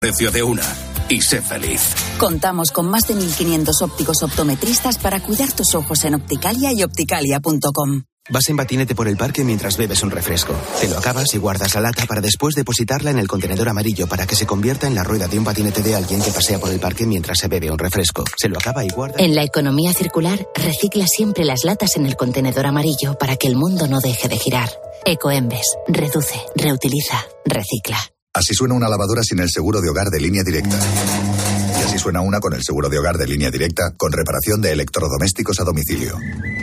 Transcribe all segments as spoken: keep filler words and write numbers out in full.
Precio de una. Y sé feliz. Contamos con más de mil quinientos ópticos optometristas para cuidar tus ojos en Opticalia y opticalia punto com. Vas en patinete por el parque mientras bebes un refresco. Te lo acabas y guardas la lata para después depositarla en el contenedor amarillo para que se convierta en la rueda de un patinete de alguien que pasea por el parque mientras se bebe un refresco. Se lo acaba y guarda... En la economía circular, recicla siempre las latas en el contenedor amarillo para que el mundo no deje de girar. Ecoembes. Reduce, reutiliza, recicla. Así suena una lavadora sin el seguro de hogar de Línea Directa. Y así suena una con el seguro de hogar de Línea Directa con reparación de electrodomésticos a domicilio.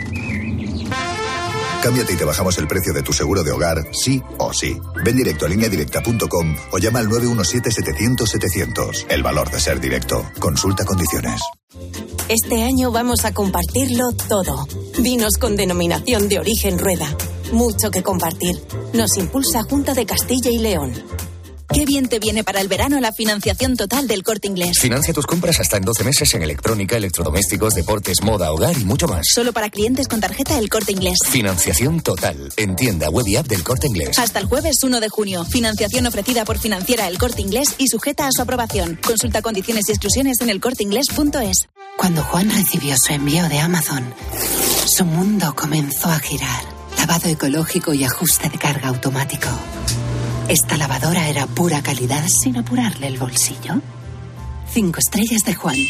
Cámbiate y te bajamos el precio de tu seguro de hogar, sí o sí. Ven directo a línea directa punto com o llama al nueve uno siete, setecientos, setecientos. El valor de ser directo. Consulta condiciones. Este año vamos a compartirlo todo. Vinos con denominación de origen Rueda. Mucho que compartir. Nos impulsa Junta de Castilla y León. Qué bien te viene para el verano la financiación total del Corte Inglés. Financia tus compras hasta en doce meses en electrónica, electrodomésticos, deportes, moda, hogar y mucho más. Solo para clientes con tarjeta El Corte Inglés. Financiación total. En tienda, web y app del Corte Inglés. Hasta el jueves uno de junio. Financiación ofrecida por Financiera El Corte Inglés y sujeta a su aprobación. Consulta condiciones y exclusiones en el corte inglés punto es. Cuando Juan recibió su envío de Amazon, su mundo comenzó a girar. Lavado ecológico y ajuste de carga automático. ¿Esta lavadora era pura calidad sin apurarle el bolsillo? Cinco estrellas de Juan.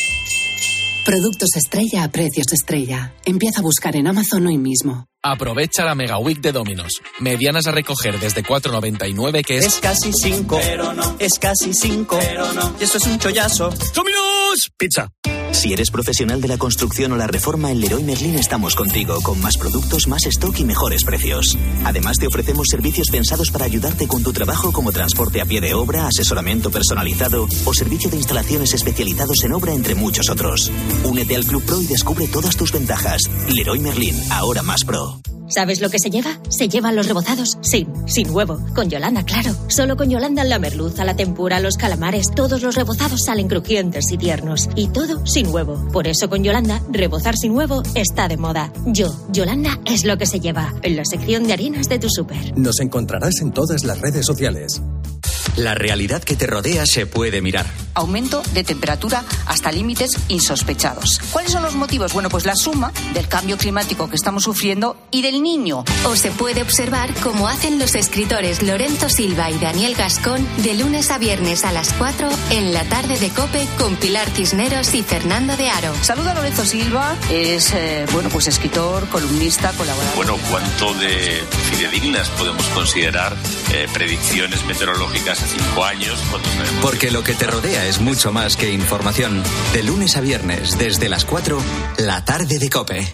Productos estrella a precios estrella. Empieza a buscar en Amazon hoy mismo. Aprovecha la Mega Week de Domino's. Medianas a recoger desde cuatro noventa y nueve, que es... Es casi cinco, pero no. Es casi cinco, pero no. Y eso es un chollazo. ¡Domino's! Pizza. Si eres profesional de la construcción o la reforma, en Leroy Merlin estamos contigo, con más productos, más stock y mejores precios. Además, te ofrecemos servicios pensados para ayudarte con tu trabajo, como transporte a pie de obra, asesoramiento personalizado o servicio de instalaciones especializados en obra, entre muchos otros. Únete al Club Pro y descubre todas tus ventajas. Leroy Merlin, ahora más pro. ¿Sabes lo que se lleva? Se llevan los rebozados sin, sin huevo. Con Yolanda, claro. Solo con Yolanda la merluza, la tempura, los calamares, todos los rebozados salen crujientes y tiernos. Y todo sin huevo. Por eso con Yolanda, rebozar sin huevo está de moda. Yo, Yolanda, es lo que se lleva. En la sección de harinas de tu súper. Nos encontrarás en todas las redes sociales. La realidad que te rodea se puede mirar. Aumento de temperatura hasta límites insospechados. ¿Cuáles son los motivos? Bueno, pues la suma del cambio climático que estamos sufriendo y del Niño. O se puede observar cómo hacen los escritores Lorenzo Silva y Daniel Gascón de lunes a viernes a las cuatro en la tarde de COPE con Pilar Cisneros y Fernando de Aro. Saluda a Lorenzo Silva, es eh, bueno, pues escritor, columnista, colaborador. Bueno, ¿cuánto de fidedignas podemos considerar eh, predicciones meteorológicas a cinco años? Cuando sabemos... Porque lo que te rodea es mucho más que información. De lunes a viernes, desde las cuatro, la tarde de COPE.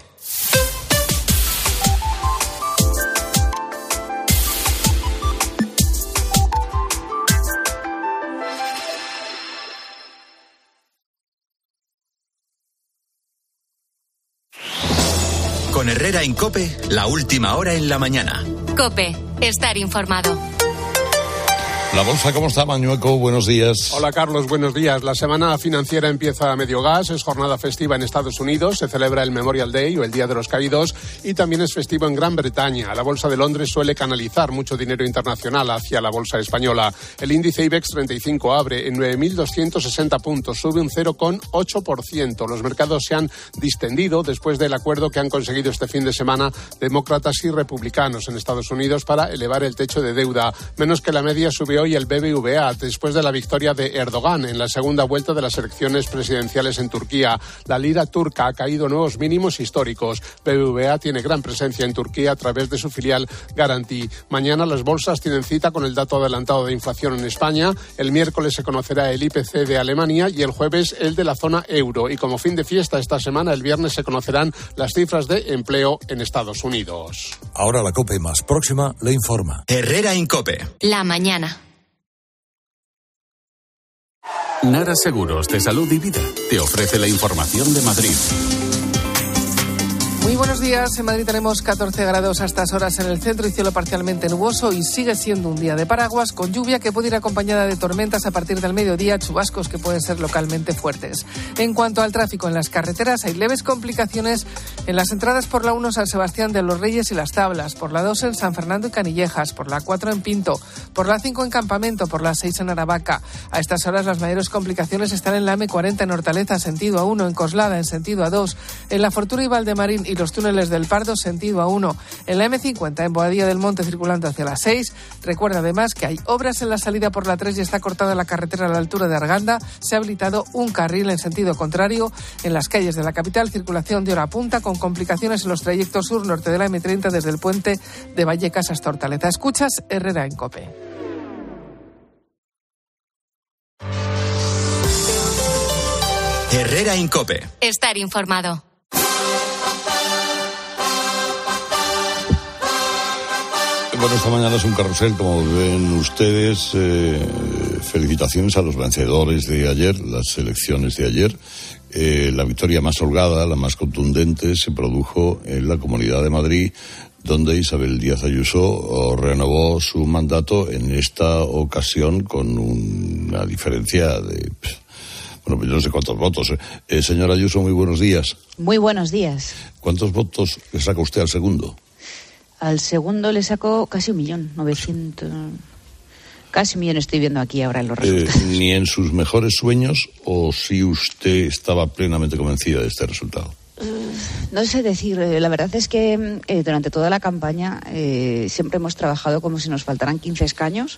Con Herrera en COPE, la última hora en la mañana. COPE, estar informado. La bolsa, ¿cómo está, Mañueco? Buenos días. Hola, Carlos, buenos días. La semana financiera empieza a medio gas, es jornada festiva en Estados Unidos, se celebra el Memorial Day o el Día de los Caídos y también es festivo en Gran Bretaña. La bolsa de Londres suele canalizar mucho dinero internacional hacia la bolsa española. El índice IBEX treinta y cinco abre en nueve mil doscientos sesenta puntos, sube un cero coma ocho por ciento. Los mercados se han distendido después del acuerdo que han conseguido este fin de semana demócratas y republicanos en Estados Unidos para elevar el techo de deuda. Menos que la media sube hoy el B B V A después de la victoria de Erdogan en la segunda vuelta de las elecciones presidenciales en Turquía. La lira turca ha caído a nuevos mínimos históricos. B B V A tiene gran presencia en Turquía a través de su filial Garanti. Mañana las bolsas tienen cita con el dato adelantado de inflación en España. El miércoles se conocerá el I P C de Alemania y el jueves el de la zona euro. Y como fin de fiesta esta semana, el viernes se conocerán las cifras de empleo en Estados Unidos. Ahora la COPE más próxima le informa. Herrera en COPE. La mañana. Nara Seguros de Salud y Vida te ofrece la información de Madrid. Muy buenos días. En Madrid tenemos catorce grados a estas horas en el centro y cielo parcialmente nuboso, y sigue siendo un día de paraguas con lluvia que puede ir acompañada de tormentas a partir del mediodía, chubascos que pueden ser localmente fuertes. En cuanto al tráfico en las carreteras, hay leves complicaciones en las entradas por la uno San Sebastián de los Reyes y Las Tablas, por la dos en San Fernando y Canillejas, por la cuatro en Pinto, por la cinco en Campamento, por la seis en Aravaca. A estas horas las mayores complicaciones están en la eme cuarenta en Hortaleza, sentido A uno, en Coslada, en sentido A dos, en La Fortuna y Valdemarín y los túneles del Pardo, sentido A uno, en la eme cincuenta en Boadilla del Monte circulando hacia la seis. Recuerda además que hay obras en la salida por la tres y está cortada la carretera a la altura de Arganda. Se ha habilitado un carril en sentido contrario. En las calles de la capital, circulación de hora punta con complicaciones en los trayectos sur-norte de la eme treinta desde el puente de Vallecas hasta Hortaleza. Escuchas Herrera en COPE. Herrera en COPE. Estar informado. Bueno, esta mañana es un carrusel, como ven ustedes. Eh, felicitaciones a los vencedores de ayer, las elecciones de ayer. Eh, la victoria más holgada, la más contundente, se produjo en la Comunidad de Madrid, donde Isabel Díaz Ayuso renovó su mandato, en esta ocasión con una diferencia de... Bueno, pues yo no sé cuántos votos. Eh, señora Ayuso, muy buenos días. Muy buenos días. ¿Cuántos votos le saca usted al segundo? Al segundo le sacó casi un millón, novecientos... Casi un millón estoy viendo aquí ahora en los resultados. Eh, ¿Ni en sus mejores sueños o si usted estaba plenamente convencida de este resultado? Uh, no sé decir, la verdad es que eh, durante toda la campaña eh, siempre hemos trabajado como si nos faltaran quince escaños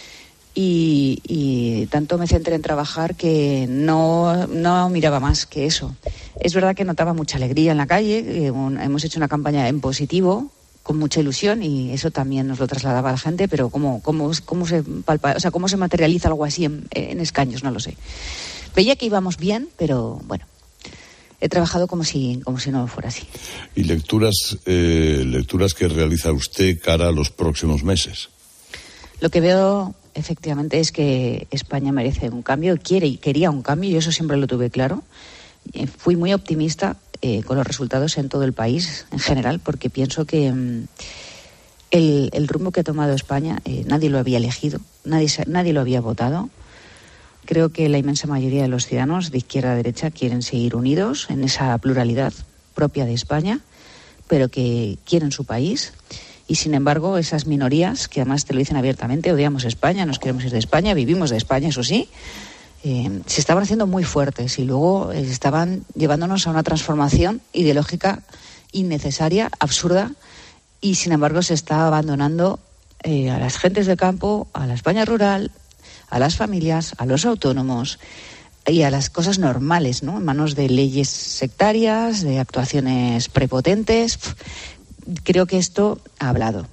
y, y tanto me centré en trabajar que no, no miraba más que eso. Es verdad que notaba mucha alegría en la calle, eh, un, hemos hecho una campaña en positivo, con mucha ilusión, y eso también nos lo trasladaba a la gente, pero cómo, cómo, cómo se palpa, o sea, cómo se materializa algo así en, en escaños, no lo sé. Veía que íbamos bien, pero bueno, he trabajado como si, como si no fuera así. ¿Y lecturas, eh, lecturas que realiza usted cara a los próximos meses? Lo que veo, efectivamente, es que España merece un cambio, quiere y quería un cambio, y eso siempre lo tuve claro. Eh, fui muy optimista Eh, con los resultados en todo el país en general, porque pienso que mm, el, el rumbo que ha tomado España eh, nadie lo había elegido, nadie, nadie lo había votado. Creo que la inmensa mayoría de los ciudadanos de izquierda a derecha quieren seguir unidos en esa pluralidad propia de España, pero que quieren su país. Y sin embargo, esas minorías, que además te lo dicen abiertamente, odiamos España, nos queremos ir de España, vivimos de España, eso sí, Eh, se estaban haciendo muy fuertes y luego eh, estaban llevándonos a una transformación ideológica innecesaria, absurda, y sin embargo se está abandonando eh, a las gentes del campo, a la España rural, a las familias, a los autónomos y a las cosas normales, ¿no? En manos de leyes sectarias, de actuaciones prepotentes. Creo que esto ha hablado.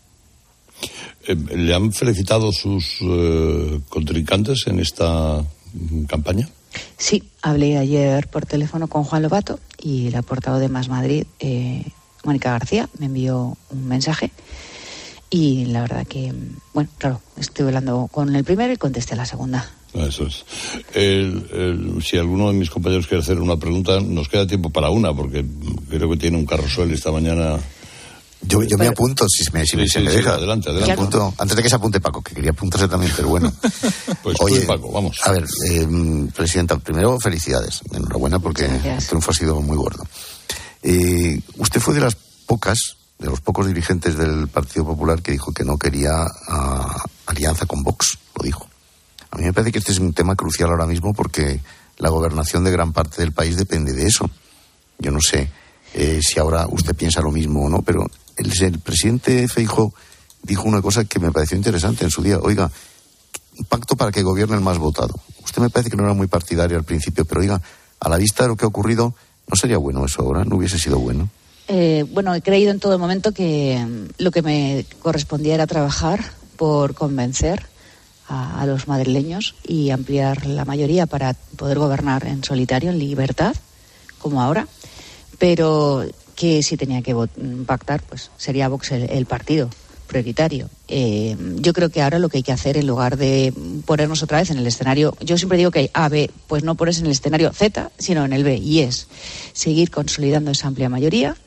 ¿Le han felicitado sus eh, contrincantes en esta campaña? Sí, hablé ayer por teléfono con Juan Lobato y la portavoz de Más Madrid, eh, Mónica García, me envió un mensaje y la verdad que, bueno, claro, estoy hablando con el primero y contesté a la segunda. Eso es. El, el, si alguno de mis compañeros quiere hacer una pregunta, nos queda tiempo para una, porque creo que tiene un carrusel esta mañana. Yo, yo me apunto, si me, si sí, me, sí, se me sí, deja. Adelante, adelante. Me apunto, antes de que se apunte Paco, que quería apuntarse también, pero bueno. Pues oye, Paco, vamos. A ver, eh, Presidenta, primero felicidades. Enhorabuena porque el triunfo ha sido muy gordo. Eh, usted fue de las pocas, de los pocos dirigentes del Partido Popular que dijo que no quería uh, alianza con Vox, lo dijo. A mí me parece que este es un tema crucial ahora mismo porque la gobernación de gran parte del país depende de eso. Yo no sé eh, si ahora usted piensa lo mismo o no, pero el, el presidente Feijóo dijo una cosa que me pareció interesante en su día. Oiga, un pacto para que gobierne el más votado. Usted me parece que no era muy partidario al principio, pero oiga, a la vista de lo que ha ocurrido, ¿no sería bueno eso ahora? ¿No hubiese sido bueno? Eh, bueno, he creído en todo momento que lo que me correspondía era trabajar por convencer a, a los madrileños y ampliar la mayoría para poder gobernar en solitario, en libertad, como ahora, pero que si tenía que pactar, pues sería Vox el, el partido prioritario. Eh, yo creo que ahora lo que hay que hacer, en lugar de ponernos otra vez en el escenario, yo siempre digo que hay A, B, pues no ponerse en el escenario Z, sino en el B, y es seguir consolidando esa amplia mayoría,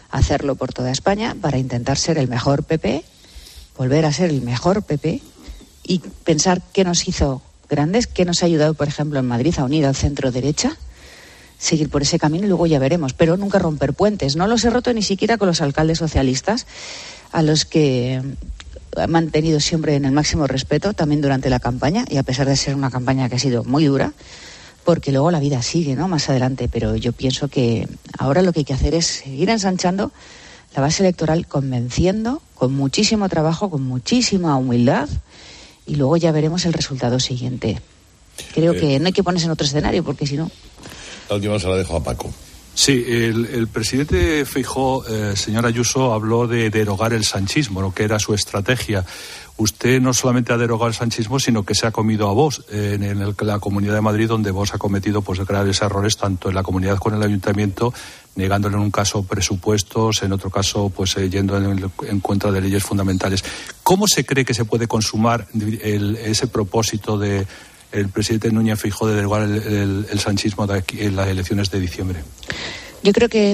hacerlo por toda España para intentar ser el mejor P P, volver a ser el mejor P P y pensar qué nos hizo grandes, qué nos ha ayudado, por ejemplo, en Madrid a unir al centro derecha, seguir por ese camino y luego ya veremos, pero nunca romper puentes. No los he roto ni siquiera con los alcaldes socialistas, a los que he mantenido siempre en el máximo respeto, también durante la campaña, y a pesar de ser una campaña que ha sido muy dura, porque luego la vida sigue, ¿no?, más adelante, pero yo pienso que ahora lo que hay que hacer es seguir ensanchando la base electoral, convenciendo, con muchísimo trabajo, con muchísima humildad, y luego ya veremos el resultado siguiente. Creo eh, que no hay que ponerse en otro escenario, porque si no... La última se la dejo a Paco. Sí, el, el presidente Feijóo, eh, señor Ayuso, habló de derogar el sanchismo, ¿no?, que era su estrategia. Usted no solamente ha derogado el sanchismo, sino que se ha comido a Vox eh, en, el, la Comunidad de Madrid, donde Vox ha cometido pues graves errores, tanto en la comunidad como en el ayuntamiento, negándole en un caso presupuestos, en otro caso pues eh, yendo en, en contra de leyes fundamentales. ¿Cómo se cree que se puede consumar el, ese propósito de el presidente Núñez Feijóo de derogar el, el, el sanchismo de aquí, en las elecciones de diciembre? Yo creo que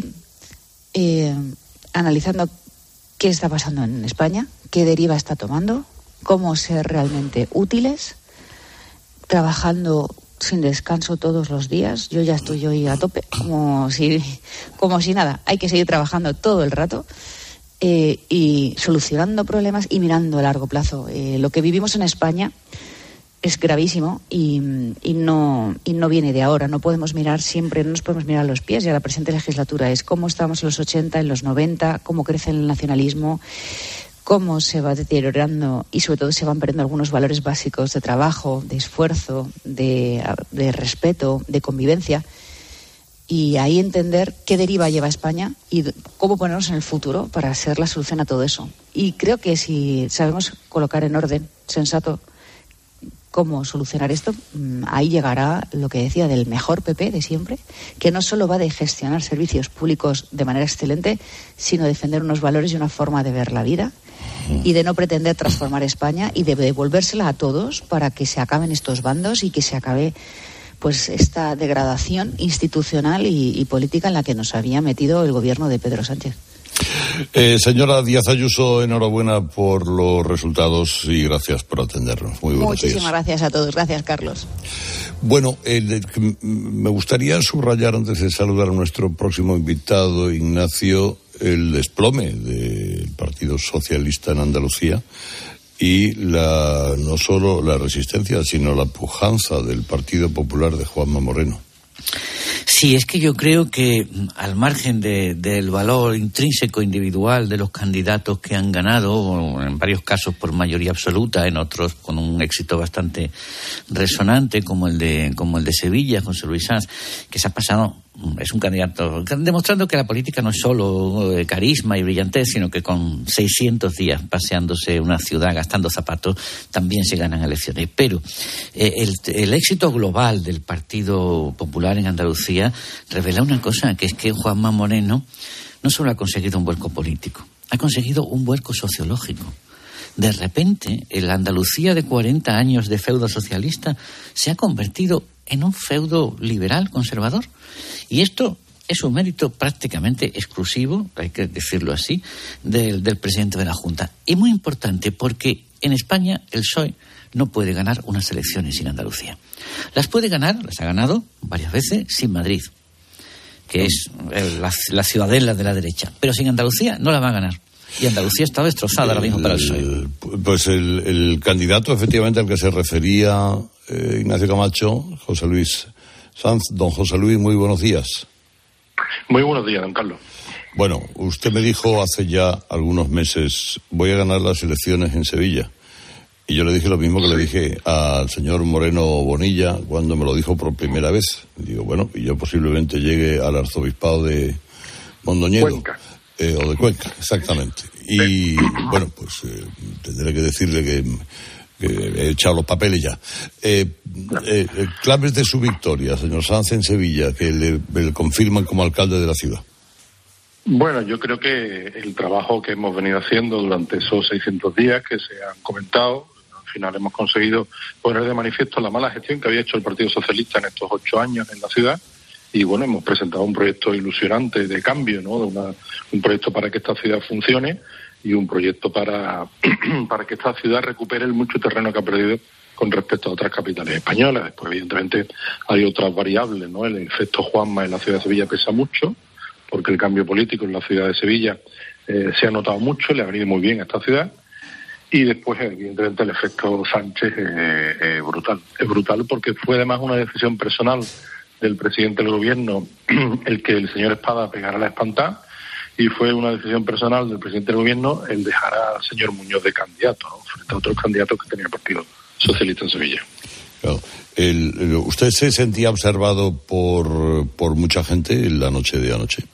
eh, analizando qué está pasando en España, qué deriva está tomando, cómo ser realmente útiles, trabajando sin descanso todos los días. Yo ya estoy hoy a tope, como si, como si nada. Hay que seguir trabajando todo el rato eh, y solucionando problemas y mirando a largo plazo. Eh, lo que vivimos en España es gravísimo y, y no y no viene de ahora. No podemos mirar siempre, no nos podemos mirar a los pies. Ya la presente legislatura es cómo estábamos en los ochenta, en los noventa, cómo crece el nacionalismo, cómo se va deteriorando y sobre todo se van perdiendo algunos valores básicos de trabajo, de esfuerzo, de, de respeto, de convivencia. Y ahí entender qué deriva lleva España y cómo ponernos en el futuro para ser la solución a todo eso. Y creo que si sabemos colocar en orden sensato cómo solucionar esto, ahí llegará lo que decía del mejor P P de siempre, que no solo va de gestionar servicios públicos de manera excelente, sino defender unos valores y una forma de ver la vida y de no pretender transformar España y de devolvérsela a todos para que se acaben estos bandos y que se acabe pues esta degradación institucional y, y política en la que nos había metido el gobierno de Pedro Sánchez. Eh, señora Díaz Ayuso, enhorabuena por los resultados y gracias por atendernos. Muy buenos Muchísimas días. gracias a todos. Gracias, Carlos. Bueno, eh, me gustaría subrayar antes de saludar a nuestro próximo invitado, Ignacio, el desplome del Partido Socialista en Andalucía y la no solo la resistencia, sino la pujanza del Partido Popular de Juanma Moreno. Sí, es que yo creo que al margen de, del valor intrínseco individual de los candidatos que han ganado, en varios casos por mayoría absoluta, en otros con un éxito bastante resonante, como el de como el de Sevilla, José Luis Sanz, que se ha pasado, es un candidato demostrando que la política no es solo carisma y brillantez, sino que con seiscientos días paseándose una ciudad gastando zapatos también se ganan elecciones. Pero eh, el, el éxito global del Partido Popular en Andalucía revela una cosa, que es que Juanma Moreno no solo ha conseguido un vuelco político, ha conseguido un vuelco sociológico. De repente, la Andalucía de cuarenta años de feudo socialista se ha convertido en un feudo liberal conservador. Y esto es un mérito prácticamente exclusivo, hay que decirlo así, del, del presidente de la Junta. Y muy importante porque en España el P S O E no puede ganar unas elecciones sin Andalucía. Las puede ganar, las ha ganado varias veces, sin Madrid, que es la, la ciudadela de la derecha. Pero sin Andalucía no la va a ganar. Y Andalucía está destrozada ahora mismo para el P S O E. Pues el, el candidato efectivamente al que se refería eh, Ignacio Camacho, José Luis Sanz. Don José Luis, muy buenos días. Muy buenos días, don Carlos. Bueno, usted me dijo hace ya algunos meses, voy a ganar las elecciones en Sevilla. Y yo le dije lo mismo que le dije al señor Moreno Bonilla cuando me lo dijo por primera vez. Digo, bueno, y yo posiblemente llegue al arzobispado de Mondoñedo. Cuenca. Eh, o de Cuenca, exactamente. Y bueno, pues eh, tendré que decirle que, que he echado los papeles ya. Eh, eh, claves de su victoria, señor Sanz, en Sevilla, que le, le confirman como alcalde de la ciudad. Bueno, yo creo que el trabajo que hemos venido haciendo durante esos seiscientos días que se han comentado, al final hemos conseguido poner de manifiesto la mala gestión que había hecho el Partido Socialista en estos ocho años en la ciudad y bueno, hemos presentado un proyecto ilusionante de cambio, ¿no? De una, un proyecto para que esta ciudad funcione y un proyecto para, para que esta ciudad recupere el mucho terreno que ha perdido con respecto a otras capitales españolas. Después, evidentemente, hay otras variables, ¿no? El efecto Juanma en la ciudad de Sevilla pesa mucho, porque el cambio político en la ciudad de Sevilla eh, se ha notado mucho, le ha venido muy bien a esta ciudad. Y después, evidentemente, el efecto Sánchez es eh, eh, brutal. Es brutal porque fue además una decisión personal del presidente del gobierno el que el señor Espada pegara la espantada, y fue una decisión personal del presidente del gobierno el dejar al señor Muñoz de candidato, ¿no? Frente a otros candidatos que tenía el Partido Socialista en Sevilla. Claro. El, el, ¿Usted se sentía observado por, por mucha gente en la noche de anoche?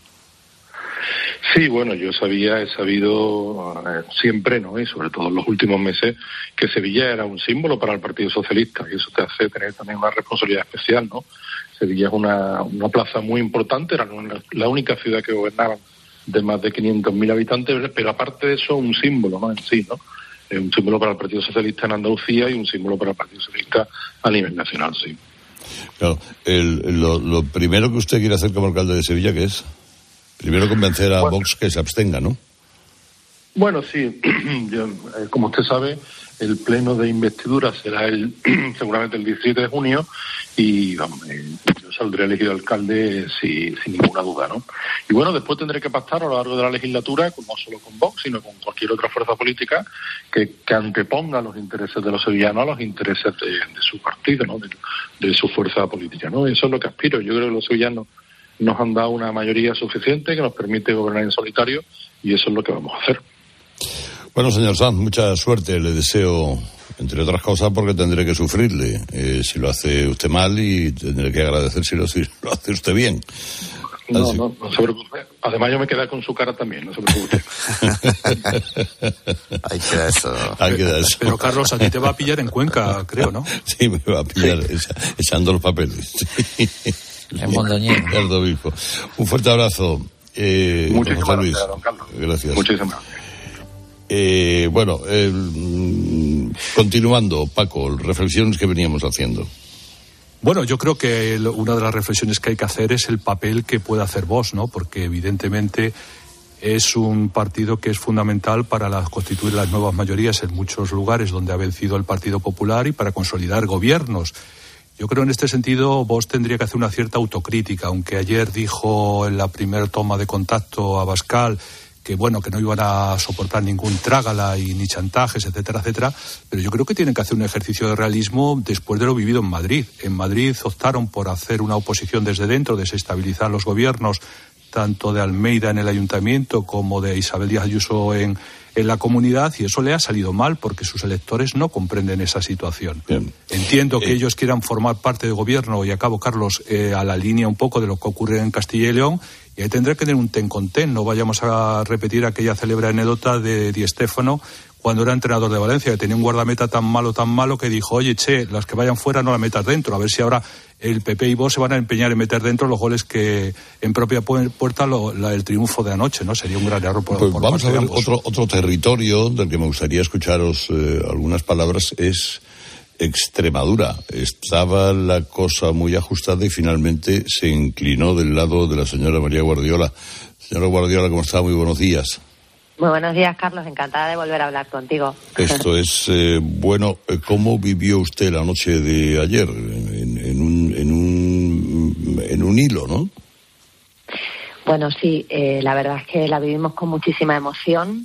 Sí, bueno, yo sabía, he sabido eh, siempre, ¿no? Y sobre todo en los últimos meses, que Sevilla era un símbolo para el Partido Socialista, y eso te hace tener también una responsabilidad especial, ¿no? Sevilla es una, una plaza muy importante, era una, la única ciudad que gobernaban de más de quinientos mil habitantes, pero aparte de eso, un símbolo, ¿no? En sí, ¿no? Es un símbolo para el Partido Socialista en Andalucía y un símbolo para el Partido Socialista a nivel nacional, sí. Claro, el, lo, lo primero que usted quiere hacer como alcalde de Sevilla, ¿qué es? Primero convencer a bueno, Vox que se abstenga, ¿no? Bueno, sí. Yo, eh, como usted sabe, el pleno de investidura será el seguramente el diecisiete de junio y vamos, eh, yo saldré elegido alcalde sí, sin ninguna duda, ¿no? Y bueno, después tendré que pactar a lo largo de la legislatura, no solo con Vox, sino con cualquier otra fuerza política que, que anteponga los intereses de los sevillanos a los intereses de, de su partido, ¿no? De, de su fuerza política, ¿no? Eso es lo que aspiro. Yo creo que los sevillanos nos han dado una mayoría suficiente que nos permite gobernar en solitario y eso es lo que vamos a hacer. Bueno, señor Sanz, mucha suerte. Le deseo, entre otras cosas, porque tendré que sufrirle eh, si lo hace usted mal y tendré que agradecer si lo, si lo hace usted bien. No, Así... no, no se preocupe. Además, yo me quedé con su cara también, no se preocupe. Hay que eso. Hay que eso. Pero, Carlos, a ti te va a pillar en Cuenca, creo, ¿no? Sí, me va a pillar sí. echando los papeles. En Mondoñedo. El obispo. Un fuerte abrazo. Eh, Muchísimas José Luis. gracias, don Carlos. Gracias. Muchísimas gracias. Eh, bueno, eh, continuando, Paco, reflexiones que veníamos haciendo. Bueno, yo creo que una de las reflexiones que hay que hacer es el papel que puede hacer Vox, ¿no? Porque evidentemente es un partido que es fundamental para la, constituir las nuevas mayorías en muchos lugares donde ha vencido el Partido Popular y para consolidar gobiernos. Yo creo en este sentido Vox tendría que hacer una cierta autocrítica, aunque ayer dijo en la primera toma de contacto a Abascal que bueno, que no iban a soportar ningún trágala y ni chantajes, etcétera, etcétera, pero yo creo que tienen que hacer un ejercicio de realismo después de lo vivido en Madrid. En Madrid optaron por hacer una oposición desde dentro, desestabilizar los gobiernos, tanto de Almeida en el ayuntamiento como de Isabel Díaz Ayuso en, en la comunidad, y eso le ha salido mal porque sus electores no comprenden esa situación. Bien. Entiendo que eh. ellos quieran formar parte del gobierno, y acabo, Carlos, eh, a la línea un poco de lo que ocurre en Castilla y León, y ahí tendrá que tener un ten con ten. No vayamos a repetir aquella célebre anécdota de Di Stéfano cuando era entrenador de Valencia, que tenía un guardameta tan malo, tan malo, que dijo, oye, che, las que vayan fuera no las metas dentro, a ver si ahora el P P y Vox se van a empeñar en meter dentro los goles que en propia puerta lo, la, el triunfo de anoche, ¿no? Sería un gran error por, pues por vamos a ver ambos. otro otro territorio del que me gustaría escucharos eh, algunas palabras, es Extremadura. Estaba la cosa muy ajustada y finalmente se inclinó del lado de la señora María Guardiola. Señora Guardiola, ¿cómo está? Muy buenos días. Muy buenos días, Carlos. Encantada de volver a hablar contigo. Esto es, eh, bueno, ¿cómo vivió usted la noche de ayer? En, en, un, en, un, en un hilo, ¿no? Bueno, sí, eh, la verdad es que la vivimos con muchísima emoción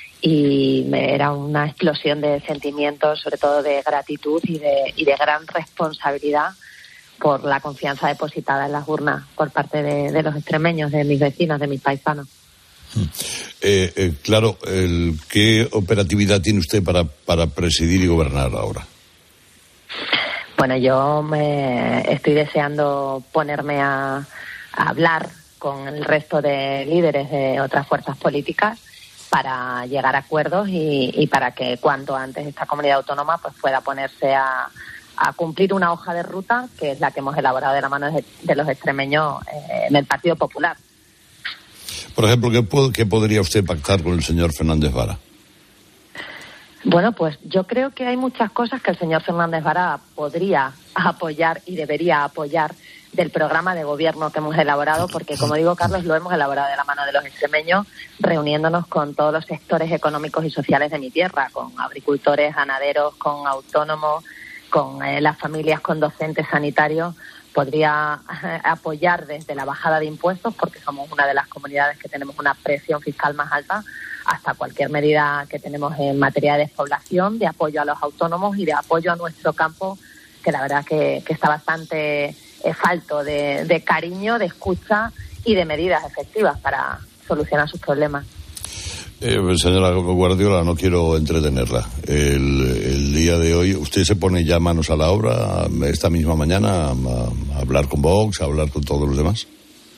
y me, era una explosión de sentimientos, sobre todo de gratitud y de, y de gran responsabilidad por la confianza depositada en las urnas por parte de, de los extremeños, de mis vecinos, de mis paisanos. Eh, eh, claro, el, ¿qué operatividad tiene usted para, para presidir y gobernar ahora? Bueno, yo me estoy deseando ponerme a, a hablar con el resto de líderes de otras fuerzas políticas para llegar a acuerdos y, y para que cuanto antes esta comunidad autónoma pues pueda ponerse a, a cumplir una hoja de ruta que es la que hemos elaborado de la mano de, de los extremeños eh, en el Partido Popular. Por ejemplo, ¿qué, puedo, ¿qué podría usted pactar con el señor Fernández Vara? Bueno, pues yo creo que hay muchas cosas que el señor Fernández Vara podría apoyar y debería apoyar del programa de gobierno que hemos elaborado, porque, como digo, Carlos, lo hemos elaborado de la mano de los extremeños, reuniéndonos con todos los sectores económicos y sociales de mi tierra, con agricultores, ganaderos, con autónomos, con eh, las familias, con docentes sanitarios. Podría eh, apoyar desde la bajada de impuestos, porque somos una de las comunidades que tenemos una presión fiscal más alta, hasta cualquier medida que tenemos en materia de despoblación, de apoyo a los autónomos y de apoyo a nuestro campo, que la verdad que, que está bastante eh, falto de, de cariño, de escucha y de medidas efectivas para solucionar sus problemas. Eh, señora Guardiola, no quiero entretenerla. El, el día de hoy, ¿usted se pone ya manos a la obra esta misma mañana a, a hablar con Vox, a hablar con todos los demás?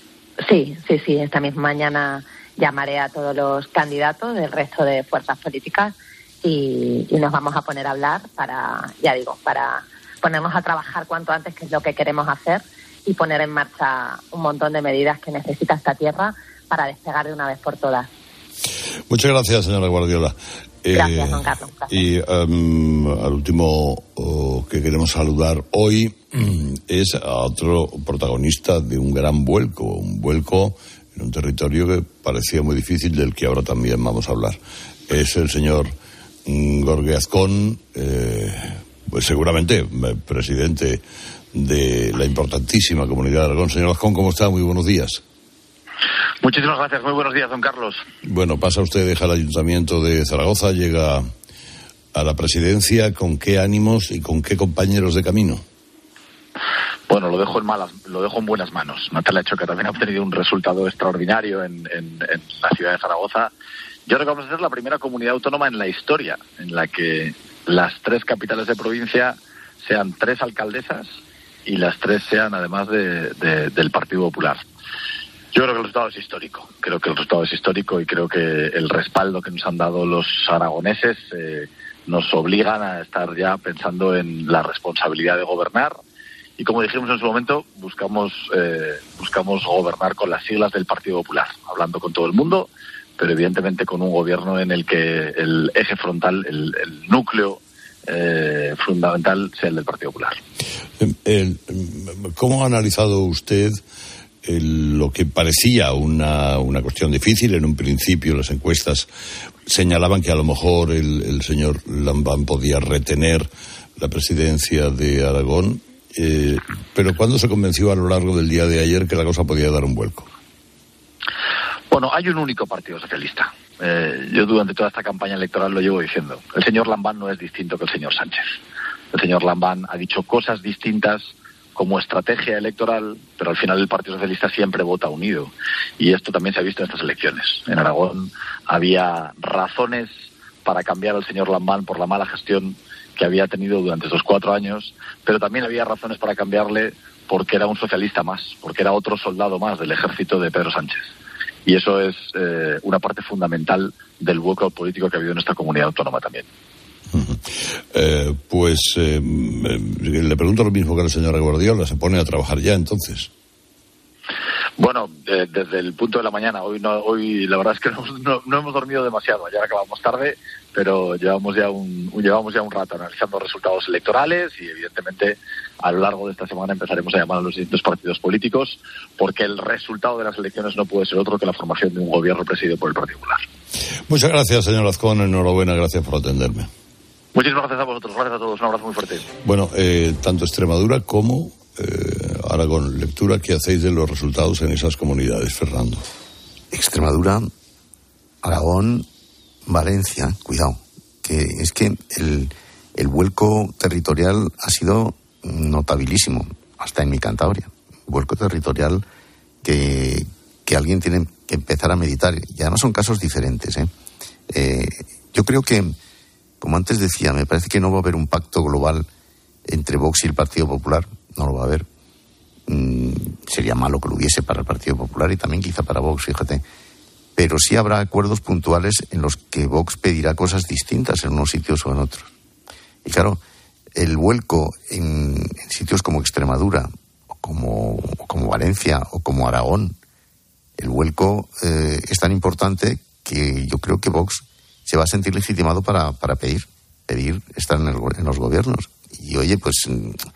Sí, sí, sí. Esta misma mañana llamaré a todos los candidatos del resto de fuerzas políticas y, y nos vamos a poner a hablar para, ya digo, para ponernos a trabajar cuanto antes, que es lo que queremos hacer, y poner en marcha un montón de medidas que necesita esta tierra para despegar de una vez por todas. Muchas gracias, señora Guardiola. Gracias, don Carlos. Y um, al último oh, que queremos saludar hoy es a otro protagonista de un gran vuelco, un vuelco en un territorio que parecía muy difícil, del que ahora también vamos a hablar. Es el señor Gorge Azcón, eh, pues seguramente presidente de la importantísima Comunidad de Aragón. Señor Azcón, ¿cómo está? Muy buenos días. Muchísimas gracias, muy buenos días, don Carlos. Bueno, pasa usted, deja el Ayuntamiento de Zaragoza, llega a la presidencia. ¿Con qué ánimos y con qué compañeros de camino? Bueno, lo dejo en malas, lo dejo en buenas manos. Natalia Choca también ha obtenido un resultado extraordinario en, en, en la ciudad de Zaragoza. Yo creo que vamos a ser la primera comunidad autónoma en la historia en la que las tres capitales de provincia sean tres alcaldesas y las tres sean además de, de, del Partido Popular. Yo creo que el resultado es histórico. Creo que el resultado es histórico y creo que el respaldo que nos han dado los aragoneses eh, nos obligan a estar ya pensando en la responsabilidad de gobernar. Y como dijimos en su momento, buscamos eh, buscamos gobernar con las siglas del Partido Popular, hablando con todo el mundo, pero evidentemente con un gobierno en el que el eje frontal, el, el núcleo eh, fundamental sea el del Partido Popular. El, ¿Cómo ha analizado usted el, lo que parecía una, una cuestión difícil? En un principio las encuestas señalaban que a lo mejor el, el señor Lambán podía retener la presidencia de Aragón. Eh, pero ¿cuándo se convenció a lo largo del día de ayer que la cosa podía dar un vuelco? Bueno, hay un único partido socialista. Eh, yo durante toda esta campaña electoral lo llevo diciendo. El señor Lambán no es distinto que el señor Sánchez. El señor Lambán ha dicho cosas distintas como estrategia electoral, pero al final el Partido Socialista siempre vota unido. Y esto también se ha visto en estas elecciones. En Aragón había razones para cambiar al señor Lambán por la mala gestión que había tenido durante estos cuatro años, pero también había razones para cambiarle porque era un socialista más, porque era otro soldado más del ejército de Pedro Sánchez. Y eso es eh, una parte fundamental del vuelco político que ha habido en esta comunidad autónoma también. Uh-huh. Eh, pues eh, le pregunto lo mismo que a la señora Guardiola. ¿Se pone a trabajar ya entonces? Bueno, eh, desde el punto de la mañana. Hoy no, hoy la verdad es que no, no, no hemos dormido demasiado. Ayer acabamos tarde, pero llevamos ya un, llevamos ya un rato analizando resultados electorales y evidentemente a lo largo de esta semana empezaremos a llamar a los distintos partidos políticos, porque el resultado de las elecciones no puede ser otro que la formación de un gobierno presidido por el Partido Popular. Muchas gracias, señor Azcón. Enhorabuena, gracias por atenderme. Muchísimas gracias a vosotros. Gracias a todos. Un abrazo muy fuerte. Bueno, eh, tanto Extremadura como eh, Aragón, lectura que hacéis de los resultados en esas comunidades, Fernando. Extremadura, Aragón, Valencia, cuidado, que es que el, el vuelco territorial ha sido notabilísimo, hasta en mi Cantabria. Vuelco territorial que, que alguien tiene que empezar a meditar. Y además son casos diferentes, ¿eh? Eh, yo creo que, como antes decía, me parece que no va a haber un pacto global entre Vox y el Partido Popular. No lo va a haber. Mm, sería malo que lo hubiese para el Partido Popular y también quizá para Vox, fíjate. Pero sí habrá acuerdos puntuales en los que Vox pedirá cosas distintas en unos sitios o en otros. Y claro, el vuelco en, en sitios como Extremadura, o como, o como Valencia, o como Aragón, el vuelco eh, es tan importante que yo creo que Vox se va a sentir legitimado para, para pedir, pedir estar en, el, en los gobiernos. Y oye, pues en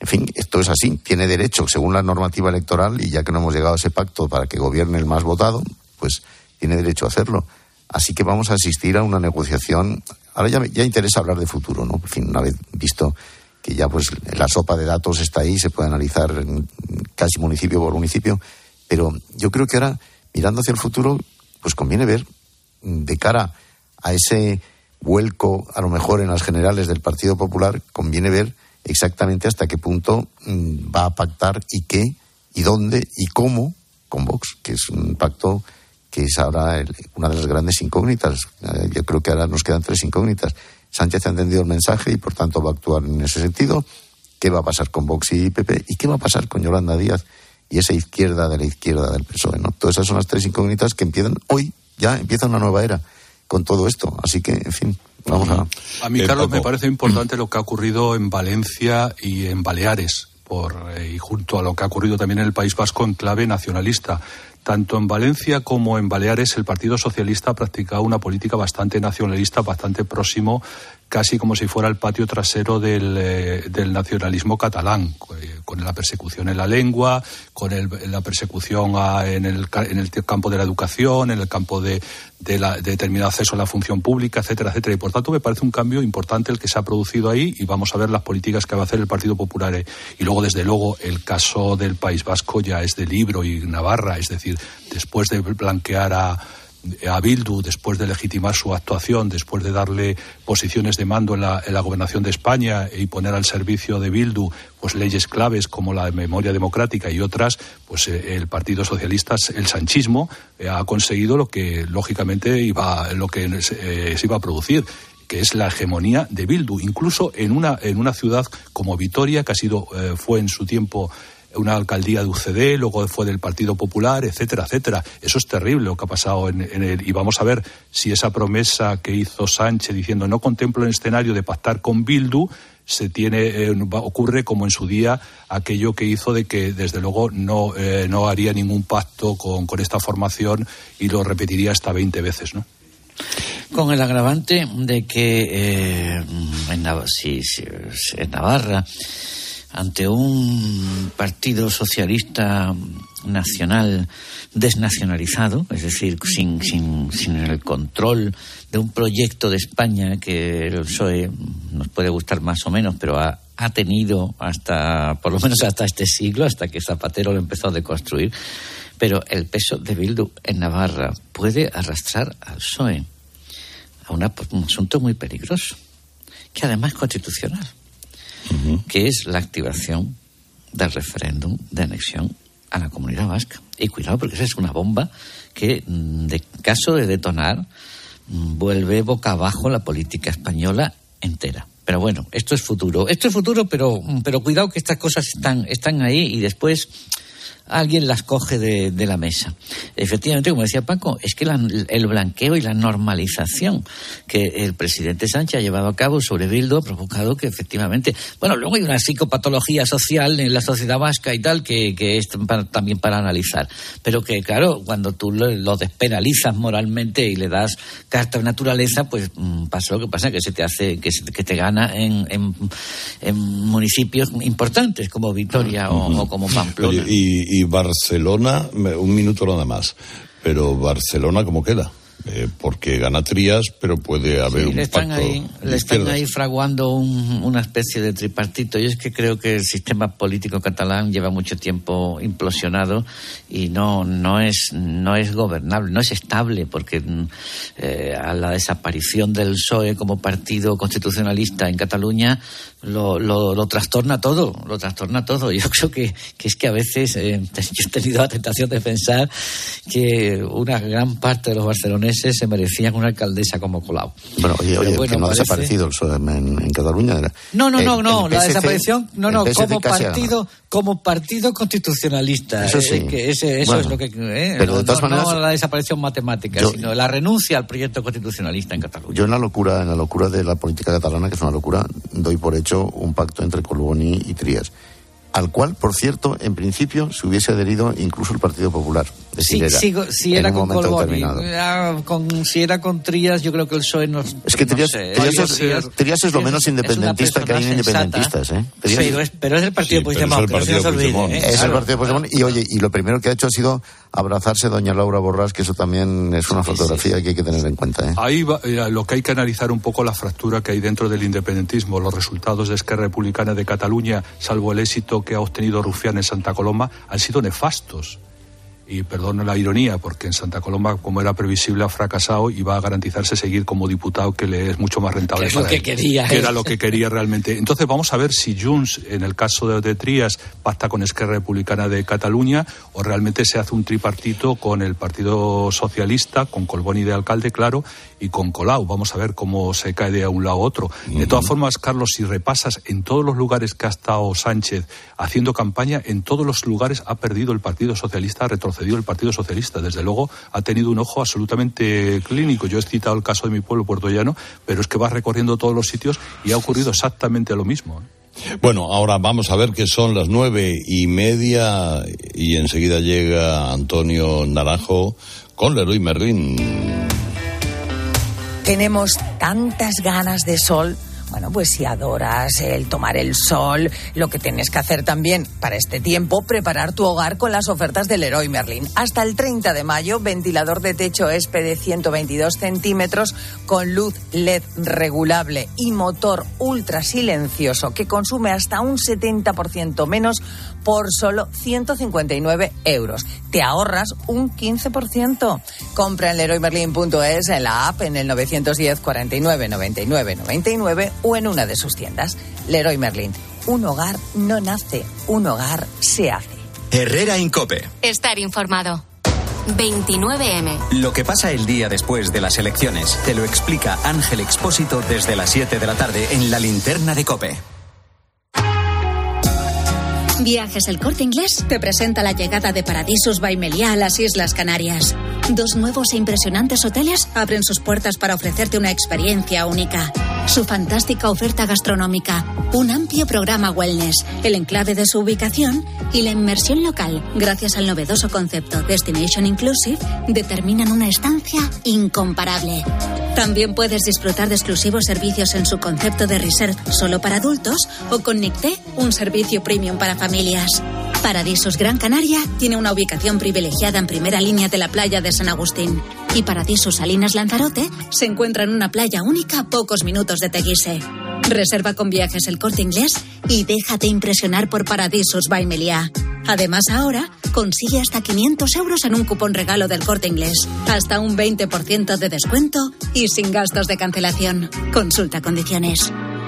En fin, esto es así. Tiene derecho, según la normativa electoral, y ya que no hemos llegado a ese pacto para que gobierne el más votado, pues tiene derecho a hacerlo. Así que vamos a asistir a una negociación. Ahora ya, ya interesa hablar de futuro, ¿no? En fin, una vez visto que ya pues la sopa de datos está ahí, se puede analizar casi municipio por municipio, pero yo creo que ahora, mirando hacia el futuro, pues conviene ver de cara a ese vuelco, a lo mejor en las generales del Partido Popular, conviene ver exactamente hasta qué punto mmm, va a pactar y qué, y dónde, y cómo con Vox, que es un pacto que es ahora el, una de las grandes incógnitas. Eh, yo creo que ahora nos quedan tres incógnitas. Sánchez ha entendido el mensaje y, por tanto, va a actuar en ese sentido. ¿Qué va a pasar con Vox y P P? ¿Y qué va a pasar con Yolanda Díaz y esa izquierda de la izquierda del P S O E? ¿No? Todas esas son las tres incógnitas que empiezan hoy, ya empieza una nueva era con todo esto. Así que, en fin, vamos a... A mí, Carlos, me parece importante lo que ha ocurrido en Valencia y en Baleares, por, eh, y junto a lo que ha ocurrido también en el País Vasco en clave nacionalista. Tanto en Valencia como en Baleares el Partido Socialista ha practicado una política bastante nacionalista, bastante próximo, casi como si fuera el patio trasero del, eh, del nacionalismo catalán, eh, con la persecución en la lengua, con el, la persecución a, en, el, en el campo de la educación, en el campo de, de, la, de determinado acceso a la función pública, etcétera, etcétera. Y por tanto me parece un cambio importante el que se ha producido ahí, y vamos a ver las políticas que va a hacer el Partido Popular. Eh. Y luego, desde luego, el caso del País Vasco ya es de libro, y Navarra, es decir, después de blanquear a, a Bildu, después de legitimar su actuación, después de darle posiciones de mando en la, en la gobernación de España y poner al servicio de Bildu pues leyes claves como la de memoria democrática y otras, pues eh, el Partido Socialista, el sanchismo, eh, ha conseguido lo que lógicamente iba, lo que eh, se iba a producir, que es la hegemonía de Bildu, incluso en una en una ciudad como Vitoria, que ha sido eh, fue en su tiempo una alcaldía de U C D, luego fue del Partido Popular, etcétera, etcétera. Eso es terrible lo que ha pasado en, en el... Y vamos a ver si esa promesa que hizo Sánchez diciendo no contemplo el escenario de pactar con Bildu, se tiene eh, ocurre como en su día aquello que hizo de que desde luego no, eh, no haría ningún pacto con, con esta formación, y lo repetiría hasta veinte veces, ¿no? Con el agravante de que eh, en, Nav- si, si, en Navarra, ante un partido socialista nacional desnacionalizado, es decir, sin, sin, sin el control de un proyecto de España que el P S O E nos puede gustar más o menos, pero ha, ha tenido hasta, por lo menos hasta este siglo, hasta que Zapatero lo empezó a deconstruir. Pero el peso de Bildu en Navarra puede arrastrar al P S O E a una, un asunto muy peligroso, que además es constitucional, uh-huh. que es la activación del referéndum de anexión a la Comunidad Vasca. Y cuidado, porque esa es una bomba que, de caso de detonar, vuelve boca abajo la política española entera. Pero bueno, esto es futuro. Esto es futuro, pero, pero cuidado que estas cosas están, están ahí y después alguien las coge de, de la mesa. Efectivamente, como decía Paco, es que la, el blanqueo y la normalización que el presidente Sánchez ha llevado a cabo sobre Bildu ha provocado que efectivamente... Bueno, luego hay una psicopatología social en la sociedad vasca y tal que, que es para, también para analizar. Pero que, claro, cuando tú lo, lo despenalizas moralmente y le das carta de naturaleza, pues mmm, pasa lo que pasa, que se te hace, que, se, que te gana en, en, en municipios importantes como Vitoria uh-huh. o, o como Pamplona. Oye, y, y Barcelona, un minuto nada más, pero Barcelona, ¿cómo queda? Eh, porque gana Trías, pero puede haber sí, un le están pacto ahí, le están ahí fraguando un, una especie de tripartito. Yo es que creo que el sistema político catalán lleva mucho tiempo implosionado y no no es no es gobernable, no es estable, porque eh, a la desaparición del P S O E como partido constitucionalista en Cataluña lo, lo, lo trastorna todo, lo trastorna todo. Yo creo que, que es que a veces eh, yo he tenido la tentación de pensar que una gran parte de los barceloneses se merecían una alcaldesa como Colau. Bueno, oye, oye, bueno, que no parece... ha desaparecido el P S O E en, en Cataluña. Era... No, no, no, el, no, el P S C, la desaparición, no, no, como partido, como partido constitucionalista. Eso sí. Eh, que ese, eso bueno, es lo que, eh, pero no, de todas no, maneras, no la desaparición matemática, yo, sino la renuncia al proyecto constitucionalista en Cataluña. Yo en la locura, en la locura de la política catalana, que es una locura, doy por hecho un pacto entre Collboni y Trías. al cual, por cierto, en principio se hubiese adherido incluso el Partido Popular. De sí, Sirera, sigo, si era con Colboni, era con, si era con Trías, yo creo que el P S O E no... Es que Trías, no sé, Trías, es, Trías, Trías es lo menos es, independentista es que hay en independentistas, ¿eh? Trías, pero, es, pero es el Partido sí, Puigdemont, que no se nos olvide. ¿eh? Es claro, el Partido Puigdemont, y oye, y lo primero que ha hecho ha sido abrazarse doña Laura Borràs, que eso también es una sí, fotografía sí. que hay que tener en cuenta, ¿eh? Ahí va, eh, lo que hay que analizar un poco la fractura que hay dentro del independentismo. Los resultados de Esquerra Republicana de Cataluña, salvo el éxito que ha obtenido Rufián en Santa Coloma, han sido nefastos. Y perdón la ironía, porque en Santa Coloma, como era previsible, ha fracasado y va a garantizarse seguir como diputado, que le es mucho más rentable. Que es lo que quería. Que era lo que quería realmente. Entonces vamos a ver si Junts, en el caso de, de Trías, pacta con Esquerra Republicana de Cataluña o realmente se hace un tripartito con el Partido Socialista, con Colboni de alcalde, claro, y con Colau. Vamos a ver cómo se cae de un lado a otro. Uh-huh. De todas formas, Carlos, si repasas en todos los lugares que ha estado Sánchez haciendo campaña, en todos los lugares ha perdido el Partido Socialista, ha retrocedido el Partido Socialista. Desde luego ha tenido un ojo absolutamente clínico. Yo he citado el caso de mi pueblo, Puerto Llano, pero es que va recorriendo todos los sitios y ha ocurrido exactamente lo mismo. Bueno, ahora vamos a ver que son las nueve y media y enseguida llega Antonio Naranjo con Leroy Merlin. Tenemos tantas ganas de sol. Bueno, pues si adoras el tomar el sol, lo que tienes que hacer también para este tiempo, preparar tu hogar con las ofertas del Leroy Merlin. Hasta el treinta de mayo, ventilador de techo E S P de ciento veintidós centímetros con luz L E D regulable y motor ultra silencioso que consume hasta un setenta por ciento menos por solo ciento cincuenta y nueve euros. Te ahorras un quince por ciento. Compra en leroy merlin punto es, en la app, en el nueve uno cero, cuarenta y nueve, noventa y nueve, noventa y nueve o en una de sus tiendas. Leroy Merlin. Un hogar no nace, un hogar se hace. Herrera Incope. Estar informado. veintinueve eme. Lo que pasa el día después de las elecciones te lo explica Ángel Expósito desde las siete de la tarde en La Linterna de COPE. Viajes El Corte Inglés te presenta la llegada de Paradisus by Meliá a las Islas Canarias. Dos nuevos e impresionantes hoteles abren sus puertas para ofrecerte una experiencia única. Su fantástica oferta gastronómica, un amplio programa wellness, el enclave de su ubicación y la inmersión local, gracias al novedoso concepto Destination Inclusive, determinan una estancia incomparable. También puedes disfrutar de exclusivos servicios en su concepto de Reserve solo para adultos o con Nicté, un servicio premium para familias. Paradisus Gran Canaria tiene una ubicación privilegiada en primera línea de la playa de San Agustín. Y Paradisus Salinas Lanzarote se encuentra en una playa única a pocos minutos de Teguise. Reserva con Viajes El Corte Inglés y déjate impresionar por Paradisus by Meliá. Además, ahora consigue hasta quinientos euros en un cupón regalo del Corte Inglés, hasta un veinte por ciento de descuento y sin gastos de cancelación. Consulta condiciones.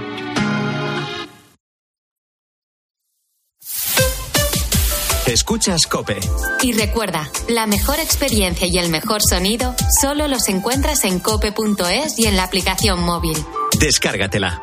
Escuchas COPE. Y recuerda, la mejor experiencia y el mejor sonido solo los encuentras en cope punto es y en la aplicación móvil. Descárgatela.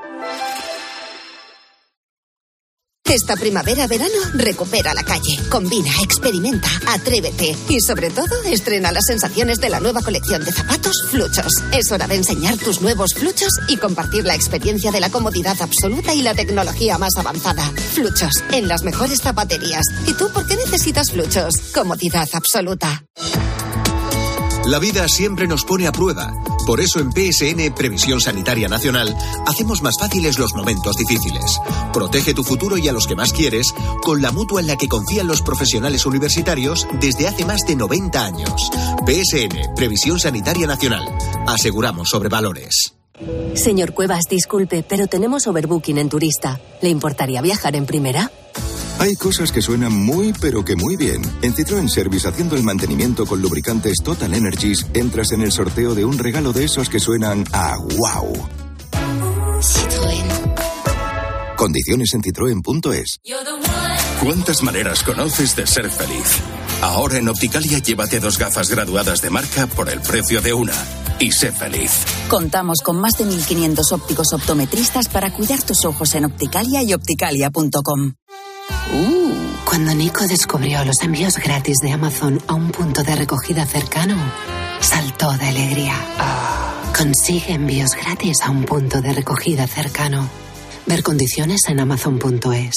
Esta primavera-verano recupera la calle, combina, experimenta, atrévete y sobre todo estrena las sensaciones de la nueva colección de zapatos Fluchos. Es hora de enseñar tus nuevos Fluchos y compartir la experiencia de la comodidad absoluta y la tecnología más avanzada. Fluchos, en las mejores zapaterías. ¿Y tú por qué necesitas Fluchos? Comodidad absoluta. La vida siempre nos pone a prueba. Por eso en P S N, Previsión Sanitaria Nacional, hacemos más fáciles los momentos difíciles. Protege tu futuro y a los que más quieres con la mutua en la que confían los profesionales universitarios desde hace más de noventa años. P S N, Previsión Sanitaria Nacional. Aseguramos sobre valores. Señor Cuevas, disculpe, pero tenemos overbooking en turista. ¿Le importaría viajar en primera? Hay cosas que suenan muy, pero que muy bien. En Citroën Service, haciendo el mantenimiento con lubricantes Total Energies, entras en el sorteo de un regalo de esos que suenan a wow. Citroën. Condiciones en citroen punto es. ¿Cuántas maneras conoces de ser feliz? Ahora en Opticalia llévate dos gafas graduadas de marca por el precio de una. Y sé feliz. Contamos con más de mil quinientos ópticos optometristas para cuidar tus ojos en Opticalia y opticalia punto com. Uh, cuando Nico descubrió los envíos gratis de Amazon a un punto de recogida cercano, saltó de alegría. Consigue envíos gratis a un punto de recogida cercano. Ver condiciones en amazon punto es.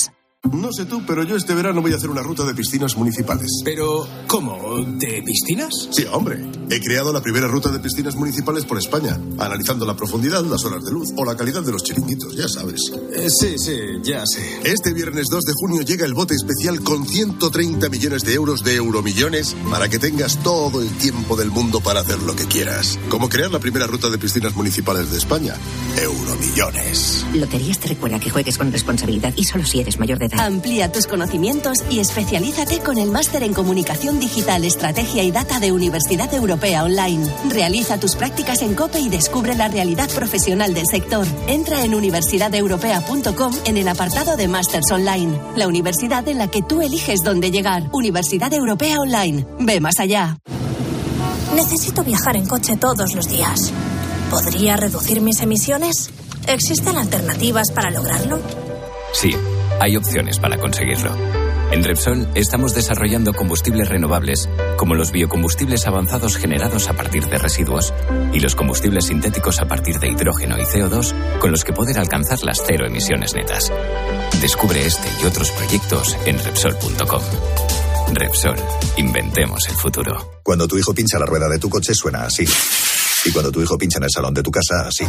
No sé tú, pero yo este verano voy a hacer una ruta de piscinas municipales. ¿Pero cómo? ¿De piscinas? Sí, hombre. He creado la primera ruta de piscinas municipales por España, analizando la profundidad, las horas de luz o la calidad de los chiringuitos, ya sabes. Eh, sí, sí, ya sé. Este viernes dos de junio llega el bote especial con ciento treinta millones de euros de Euromillones para que tengas todo el tiempo del mundo para hacer lo que quieras. Como crear la primera ruta de piscinas municipales de España. Euromillones. Loterías te recuerda que juegues con responsabilidad y solo si eres mayor de edad. Amplía tus conocimientos y especialízate con el máster en Comunicación Digital, Estrategia y Data de Universidad Europea Online. Realiza tus prácticas en COPE y descubre la realidad profesional del sector. Entra en universidad europea punto com en el apartado de Masters Online. La universidad en la que tú eliges dónde llegar. Universidad Europea Online. Ve más allá. Necesito viajar en coche todos los días. ¿Podría reducir mis emisiones? ¿Existen alternativas para lograrlo? Sí, hay opciones para conseguirlo. En Repsol estamos desarrollando combustibles renovables, como los biocombustibles avanzados generados a partir de residuos y los combustibles sintéticos a partir de hidrógeno y C O dos, con los que poder alcanzar las cero emisiones netas. Descubre este y otros proyectos en Repsol punto com. Repsol, inventemos el futuro. Cuando tu hijo pincha la rueda de tu coche suena así. Y cuando tu hijo pincha en el salón de tu casa, así.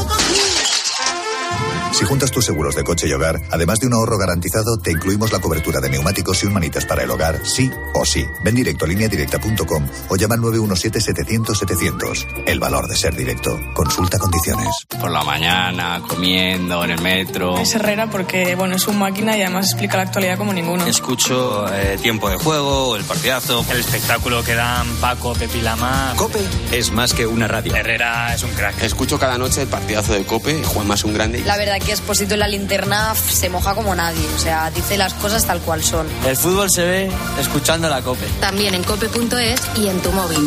Si juntas tus seguros de coche y hogar, además de un ahorro garantizado, te incluimos la cobertura de neumáticos y un manitas para el hogar, sí o sí. Ven directo a línea directa punto com o llama al nueve uno siete, setecientos, setecientos. El valor de ser directo. Consulta condiciones. Por la mañana, comiendo, en el metro. Es Herrera porque, bueno, es un máquina y además explica la actualidad como ninguno. Escucho eh, Tiempo de Juego, El Partidazo, el espectáculo que dan Paco, Pepi Lama. COPE es más que una radio. Herrera es un crack. Escucho cada noche El Partidazo de COPE, Juanma es un grande. La verdad que Expósito en la linterna se moja como nadie, o sea, dice las cosas tal cual son. El fútbol se ve escuchando la COPE. También en cope punto es y en tu móvil.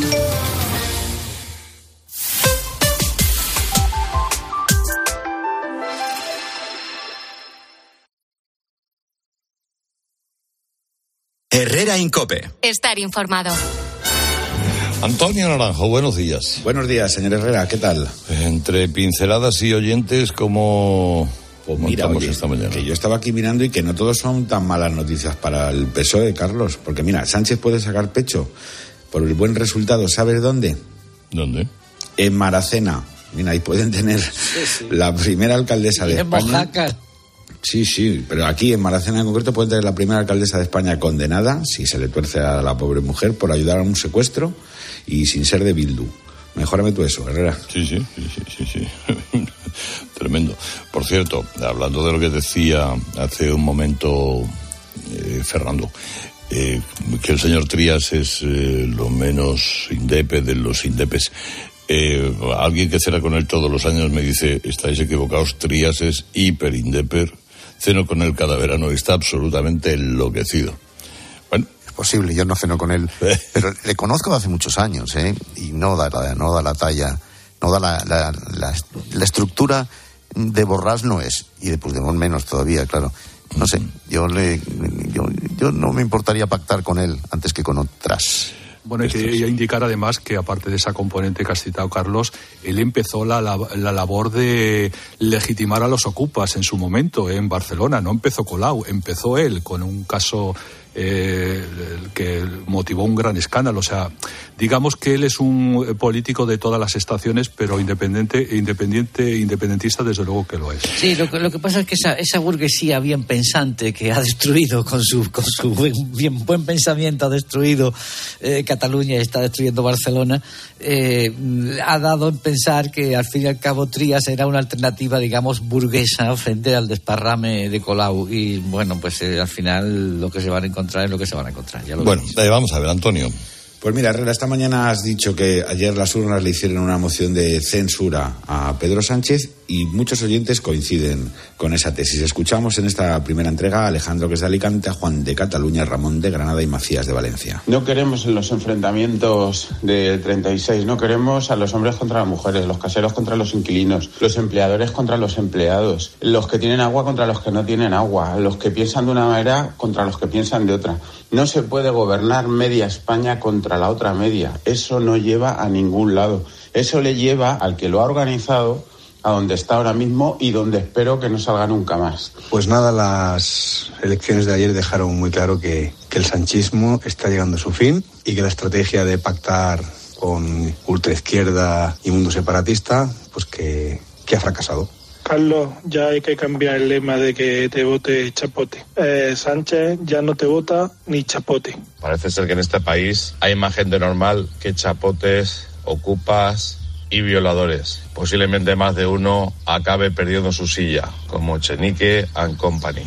Herrera en COPE. Estar informado. Antonio Naranjo, buenos días. Buenos días, señor Herrera, ¿qué tal? Entre pinceladas y oyentes, ¿cómo pues mira, oye, esta mañana? Que yo estaba aquí mirando y que no todos son tan malas noticias para el P S O E, Carlos. Porque mira, Sánchez puede sacar pecho por el buen resultado. ¿Sabes dónde? ¿Dónde? En Maracena. Mira, ahí pueden tener sí, sí. la primera alcaldesa de en España. Mojaca. Sí, sí, pero aquí en Maracena en concreto pueden tener la primera alcaldesa de España condenada, si se le tuerce a la pobre mujer, por ayudar a un secuestro y sin ser de Bildu. Mejórame tú eso, Herrera. Sí, sí, sí, sí, sí. Tremendo. Por cierto, hablando de lo que decía hace un momento eh, Fernando, eh, que el señor Trías es eh, lo menos indepe de los indepes. Eh, alguien que cena con él todos los años me dice, estáis equivocados, Trías es hiper indeper, ceno con él cada verano y está absolutamente enloquecido. Bueno, es posible, yo no ceno con él, pero le conozco hace muchos años, ¿eh? Y no da la, no da la talla, no da la, la, la, la estructura de Borràs no es, y de Puigdemont menos todavía, claro. No sé, yo le, yo, yo no me importaría pactar con él antes que con otras. Bueno, hay que indicar además que aparte de esa componente que has citado, Carlos, él empezó la, la, la labor de legitimar a los ocupas en su momento, ¿eh? En Barcelona. No empezó Colau, empezó él con un caso eh, que motivó un gran escándalo. O sea, digamos que él es un político de todas las estaciones, pero independiente, independiente, independentista desde luego que lo es. Sí, lo que, lo que pasa es que esa, esa burguesía bien pensante que ha destruido con su, con su buen, bien, buen pensamiento, ha destruido eh, Cataluña y está destruyendo Barcelona, eh, ha dado en pensar que al fin y al cabo Trías era una alternativa, digamos, burguesa frente al desparrame de Colau. Y bueno, pues eh, al final lo que se van a encontrar es lo que se van a encontrar. Ya lo bueno, eh, vamos a ver, Antonio. Pues mira, Herrera, esta mañana has dicho que ayer las urnas le hicieron una moción de censura a Pedro Sánchez y muchos oyentes coinciden con esa tesis. Escuchamos en esta primera entrega a Alejandro, que es de Alicante, a Juan de Cataluña, Ramón de Granada y Macías de Valencia. No queremos los enfrentamientos de treinta y seis, no queremos a los hombres contra las mujeres, los caseros contra los inquilinos, los empleadores contra los empleados, los que tienen agua contra los que no tienen agua, los que piensan de una manera contra los que piensan de otra. No se puede gobernar media España contra la otra media. Eso no lleva a ningún lado. Eso le lleva al que lo ha organizado a donde está ahora mismo y donde espero que no salga nunca más. Pues nada, las elecciones de ayer dejaron muy claro que, que el sanchismo está llegando a su fin y que la estrategia de pactar con ultraizquierda y mundo separatista, pues que, que ha fracasado. Carlos, ya hay que cambiar el lema de que te vote chapote. Eh, Sánchez ya no te vota ni chapote. Parece ser que en este país hay más gente normal que chapotes, ocupas y violadores. Posiblemente más de uno acabe perdiendo su silla, como Chenique and Company.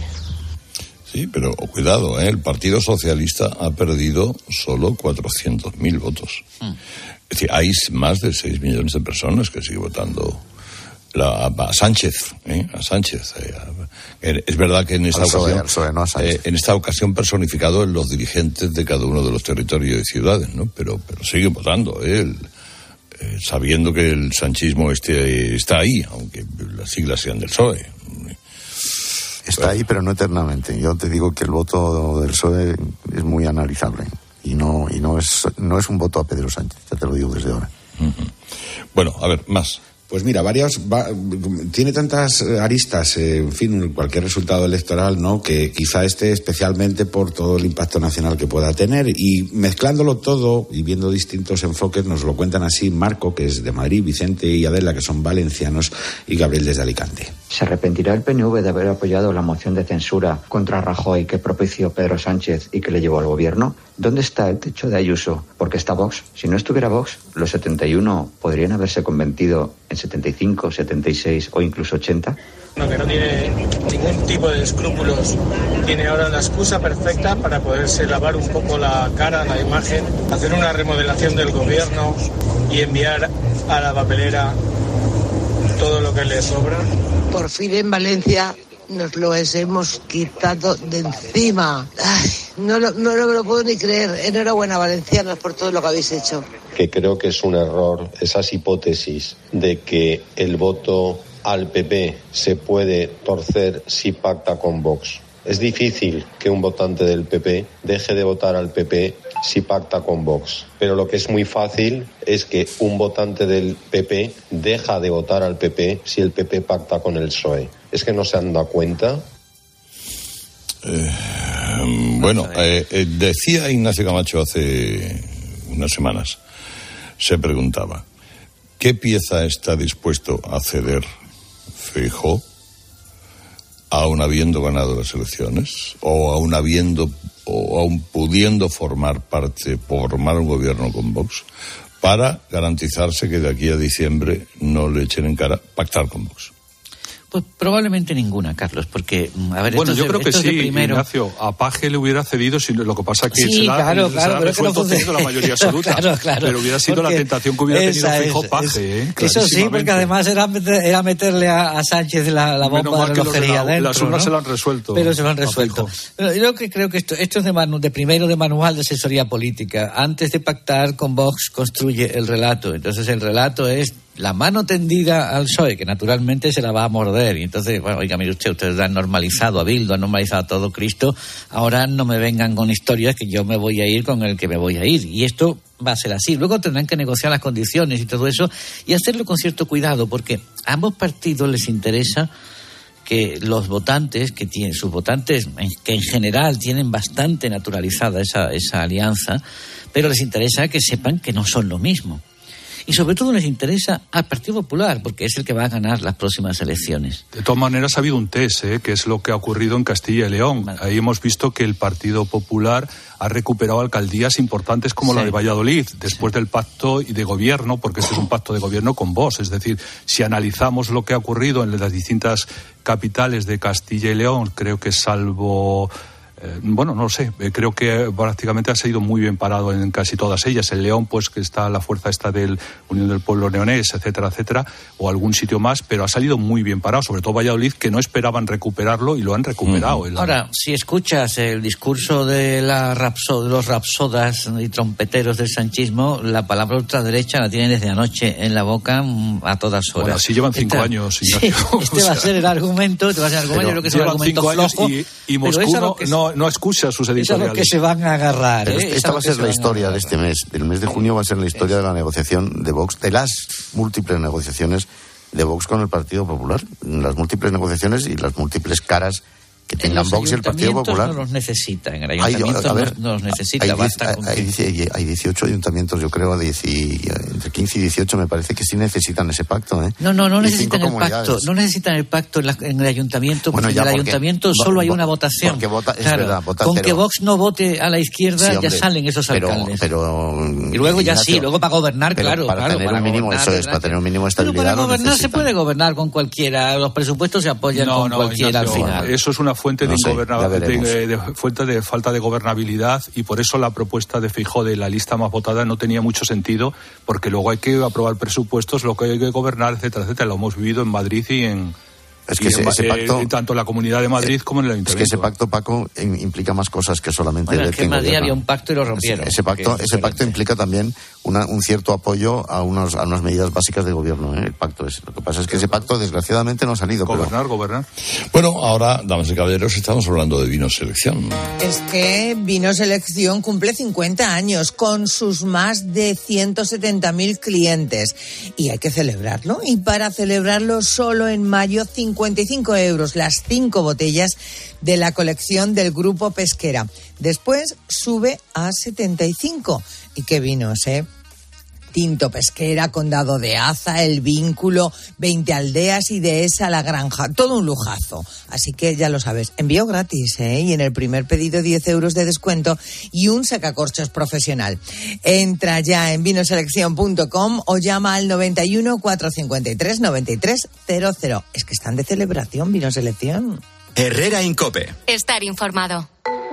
Sí, pero cuidado, ¿eh? El Partido Socialista ha perdido solo cuatrocientos mil votos. Hmm. Es decir, hay más de seis millones de personas que siguen votando La, a Sánchez, ¿eh? a Sánchez. Eh, es verdad que en esta al ocasión, P S O E, no a Sánchez. Eh, en esta ocasión personificado en los dirigentes de cada uno de los territorios y ciudades, ¿no? Pero, pero siguen votando, ¿eh? El, eh, sabiendo que el sanchismo este, está ahí, aunque las siglas sean del P S O E. Está bueno. ahí, pero no eternamente. Yo te digo que el voto del P S O E es muy analizable y no y no es no es un voto a Pedro Sánchez. Ya te lo digo desde ahora. Uh-huh. Bueno, a ver, más. Pues mira, varios va, tiene tantas aristas, eh, en fin, cualquier resultado electoral, ¿no? Que quizá esté especialmente por todo el impacto nacional que pueda tener, y mezclándolo todo y viendo distintos enfoques nos lo cuentan así Marco, que es de Madrid, Vicente y Adela, que son valencianos, y Gabriel desde Alicante. ¿Se arrepentirá el P N V de haber apoyado la moción de censura contra Rajoy que propició Pedro Sánchez y que le llevó al gobierno? ¿Dónde está el techo de Ayuso? Porque está Vox. Si no estuviera Vox, los setenta y uno podrían haberse convertido en setenta y cinco, setenta y seis o incluso ochenta. No, que no tiene ningún tipo de escrúpulos. Tiene ahora la excusa perfecta para poderse lavar un poco la cara, la imagen, hacer una remodelación del gobierno y enviar a la papelera todo lo que le sobra. Por fin en Valencia nos lo hemos quitado de encima. Ay, no, lo, no, no me lo puedo ni creer. Enhorabuena, valencianos, por todo lo que habéis hecho. Que creo que es un error esas hipótesis de que el voto al P P se puede torcer si pacta con Vox. Es difícil que un votante del P P deje de votar al P P si pacta con Vox. Pero lo que es muy fácil es que un votante del P P deja de votar al P P si el P P pacta con el P S O E. ¿Es que no se han dado cuenta? Eh, bueno, eh, eh, decía Ignacio Camacho hace unas semanas, se preguntaba, ¿qué pieza está dispuesto a ceder Feijóo aún habiendo ganado las elecciones o aún habiendo o aún pudiendo formar parte, formar un gobierno con Vox, para garantizarse que de aquí a diciembre no le echen en cara pactar con Vox? Pues probablemente ninguna, Carlos, porque, a ver, bueno, yo de, creo que sí, primero... Ignacio, a Paje le hubiera cedido, si lo que pasa es que sí, se la, claro, se claro, la pero resuelto no teniendo la mayoría absoluta, claro, claro, pero hubiera sido la tentación que hubiera tenido Feijóo Paje, ¿eh? Eso sí, porque además era, meter, era meterle a, a Sánchez la, la bomba de relojería de dentro, las urnas, ¿no? Se lo han resuelto. Pero se lo han resuelto. Pero yo que creo que esto, esto es de, manu, de primero de manual de asesoría política. Antes de pactar con Vox, construye el relato. Entonces el relato es la mano tendida al P S O E, que naturalmente se la va a morder. Y entonces, bueno, oiga, mire usted, ustedes han normalizado a Bildu, han normalizado a todo Cristo, ahora no me vengan con historias que yo me voy a ir con el que me voy a ir. Y esto va a ser así. Luego tendrán que negociar las condiciones y todo eso, y hacerlo con cierto cuidado, porque a ambos partidos les interesa que los votantes, que tienen sus votantes, que en general tienen bastante naturalizada esa, esa alianza, pero les interesa que sepan que no son lo mismo. Y sobre todo les interesa al Partido Popular, porque es el que va a ganar las próximas elecciones. De todas maneras, ha habido un test, ¿eh? Que es lo que ha ocurrido en Castilla y León. Vale. Ahí hemos visto que el Partido Popular ha recuperado alcaldías importantes como sí. la de Valladolid, después sí. del pacto de gobierno, porque este es un pacto de gobierno con Vox. Es decir, si analizamos lo que ha ocurrido en las distintas capitales de Castilla y León, creo que salvo... Eh, bueno, no lo sé, eh, creo que prácticamente ha salido muy bien parado en casi todas ellas. En León, pues que está la fuerza esta del Unión del Pueblo Leonés, etcétera, etcétera, o algún sitio más, pero ha salido muy bien parado, sobre todo Valladolid, que no esperaban recuperarlo y lo han recuperado. Mm. Ahora, si escuchas el discurso de, la rapso, de los rapsodas y trompeteros del sanchismo, la palabra ultraderecha la tienen desde anoche en la boca a todas horas. Bueno, así llevan cinco Esta, años, Ignacio. Sí, este o sea, va a ser el argumento, este va a ser el argumento, yo creo que es un argumento flojo. Y, y Moscú no, que no, no escucha sus editoriales. Es lo que se van a agarrar. Pero ¿eh? Esta va a ser la historia de este mes. El mes de junio va a ser la historia de la negociación de Vox, de las múltiples negociaciones de Vox con el Partido Popular, las múltiples negociaciones y las múltiples caras que tengan Vox y el Partido Popular. No los necesita, en el ayuntamiento hay, ver, no, no los necesita. Hay, basta hay, hay, hay dieciocho ayuntamientos, yo creo, diez, entre quince y dieciocho me parece que sí necesitan ese pacto. ¿eh? No, no, no necesitan el pacto, no necesitan el pacto en, la, en el ayuntamiento, porque bueno, ya, en el porque, ayuntamiento vo, solo hay una votación. Porque vota, es claro, verdad, vota, con pero, que Vox no vote a la izquierda, sí, hombre, ya salen esos pero, alcaldes. Pero, y luego ya Ignacio, sí, luego para gobernar, pero claro. Para claro, tener para un mínimo, gobernar, eso es, para tener un mínimo de estabilidad. Pero para gobernar se puede gobernar con cualquiera, los presupuestos se apoyan no, con no, cualquiera Ignacio, al final. Eso es una fuente de ingobernabilidad. De, de fuente de falta de gobernabilidad, y por eso la propuesta de Feijóo de la lista más votada no tenía mucho sentido, porque luego hay que aprobar presupuestos, lo que hay que gobernar, etcétera, etcétera. Lo hemos vivido en Madrid y en Es que ese, en, ese pacto, eh, tanto en la Comunidad de Madrid eh, como en el Ayuntamiento. Es que ese pacto, Paco, implica más cosas que solamente bueno, de es que en Madrid había un pacto y lo rompieron. Ese, ese pacto, ese pacto implica también una, un cierto apoyo a, unos, a unas medidas básicas de gobierno. ¿eh? El pacto es, lo que pasa es que ese pacto, desgraciadamente, no ha salido. Gobernar, pero... gobernar. Bueno, ahora, damas y caballeros, estamos hablando de Vino Selección. Es que Vino Selección cumple cincuenta años con sus más de ciento setenta mil clientes. Y hay que celebrarlo. Y para celebrarlo, solo en mayo, cincuenta y cinco euros. Las cinco botellas de la colección del Grupo Pesquera. Después sube a setenta y cinco. ¿Y qué vinos, eh? Tinto Pesquera, Condado de Aza, El Vínculo, veinte Aldeas y Dehesa La Granja. Todo un lujazo. Así que ya lo sabes, envío gratis, ¿eh? Y en el primer pedido diez euros de descuento y un sacacorchos profesional. Entra ya en vinoselección punto com o llama al noventa y uno, cuatrocientos cincuenta y tres, noventa y tres cero cero. Es que están de celebración, Vino Selección. Herrera en COPE. Estar informado.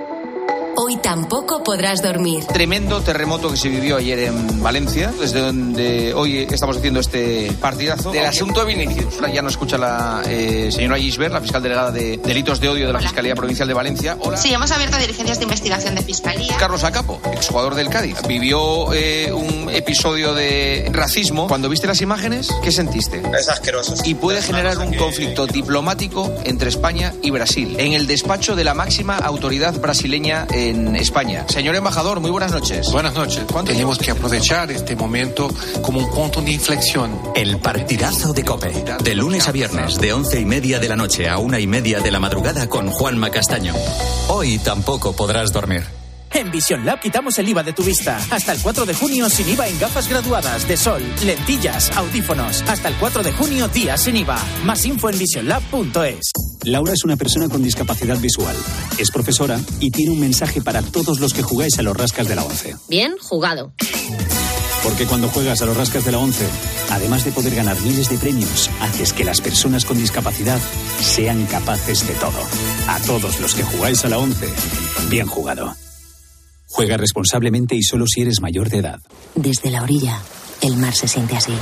Hoy tampoco podrás dormir. Tremendo terremoto que se vivió ayer en Valencia, desde donde hoy estamos haciendo este partidazo. Del asunto de Vinicius. Ya nos escucha la eh, señora Gisbert, la fiscal delegada de delitos de odio de la Hola. Fiscalía Provincial de Valencia. Hola. Sí, hemos abierto diligencias de investigación de fiscalía. Carlos Acapo, exjugador del Cádiz, vivió eh, un episodio de racismo. Cuando viste las imágenes, ¿qué sentiste? Es asqueroso. Y puede generar un que... conflicto diplomático entre España y Brasil, en el despacho de la máxima autoridad brasileña en España. Señor embajador, muy buenas noches. Buenas noches. Tenemos que aprovechar este momento como un punto de inflexión. El partidazo de COPE. De lunes a viernes, de once y media de la noche a una y media de la madrugada con Juanma Castaño. Hoy tampoco podrás dormir. En Vision Lab quitamos el I V A de tu vista. Hasta el cuatro de junio sin I V A en gafas graduadas, de sol, lentillas, audífonos. Hasta el cuatro de junio, días sin I V A. Más info en vision lab punto es. Laura es una persona con discapacidad visual. Es profesora y tiene un mensaje para todos los que jugáis a los rascas de la once. Bien jugado. Porque cuando juegas a los rascas de la once, además de poder ganar miles de premios, haces que las personas con discapacidad sean capaces de todo. A todos los que jugáis a la once, bien jugado. Juega responsablemente y solo si eres mayor de edad. Desde la orilla, el mar se siente así.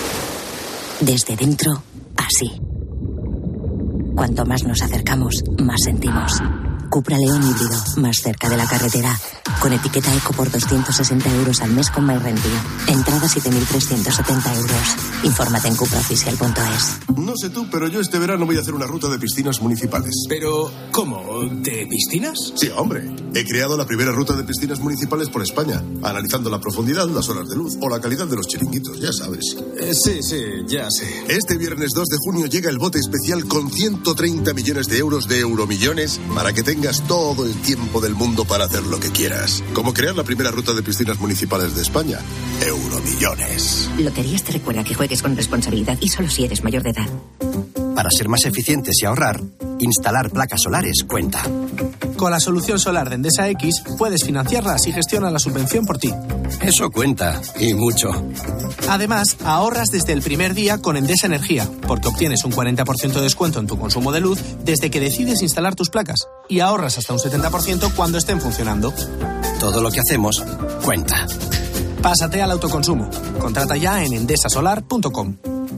Desde dentro, así. Cuanto más nos acercamos, más sentimos. Cupra León híbrido, más cerca de la carretera. Con etiqueta eco por doscientos sesenta euros al mes con MyRenty. Entrada siete mil trescientos setenta euros. Infórmate en cupra oficial punto es. No sé tú, pero yo este verano voy a hacer una ruta de piscinas municipales. ¿Pero cómo? ¿De piscinas? Sí, hombre. He creado la primera ruta de piscinas municipales por España, analizando la profundidad, las horas de luz o la calidad de los chiringuitos, ya sabes. Eh, sí, sí, ya sé. Este viernes dos de junio llega el bote especial con ciento treinta millones de euros de Euromillones para que tengas todo el tiempo del mundo para hacer lo que quieras. Como crear la primera ruta de piscinas municipales de España. Euromillones. Loterías te recuerda que juegues con responsabilidad y solo si eres mayor de edad. Para ser más eficientes y ahorrar, instalar placas solares cuenta. Con la solución solar de Endesa X, puedes financiarlas y gestionar la subvención por ti. Eso cuenta, y mucho. Además, ahorras desde el primer día con Endesa Energía, porque obtienes un cuarenta por ciento de descuento en tu consumo de luz desde que decides instalar tus placas. Y ahorras hasta un setenta por ciento cuando estén funcionando. Todo lo que hacemos cuenta. Pásate al autoconsumo. Contrata ya en endesa solar punto com.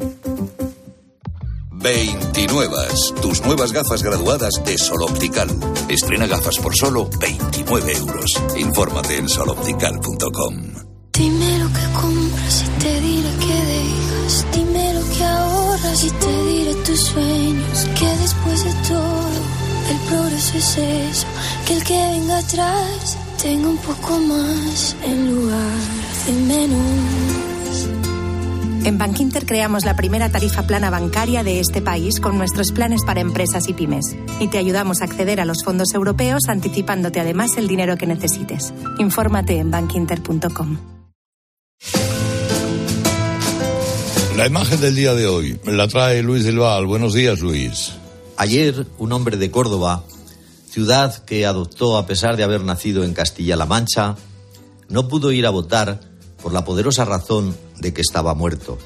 veintinuevas, tus nuevas gafas graduadas de Sol Optical. Estrena gafas por solo veintinueve euros. Infórmate en sol optical punto com. Dime lo que compras y te diré que dejas. Dime lo que ahorras y te diré tus sueños. Que después de todo, el progreso es eso. Que el que venga atrás tenga un poco más en lugar de menos. En Bankinter creamos la primera tarifa plana bancaria de este país con nuestros planes para empresas y pymes. Y te ayudamos a acceder a los fondos europeos anticipándote además el dinero que necesites. Infórmate en bankinter punto com. La imagen del día de hoy la trae Luis del Val. Buenos días, Luis. Ayer, un hombre de Córdoba, ciudad que adoptó a pesar de haber nacido en Castilla-La Mancha, no pudo ir a votar por la poderosa razón de que estaba muerto.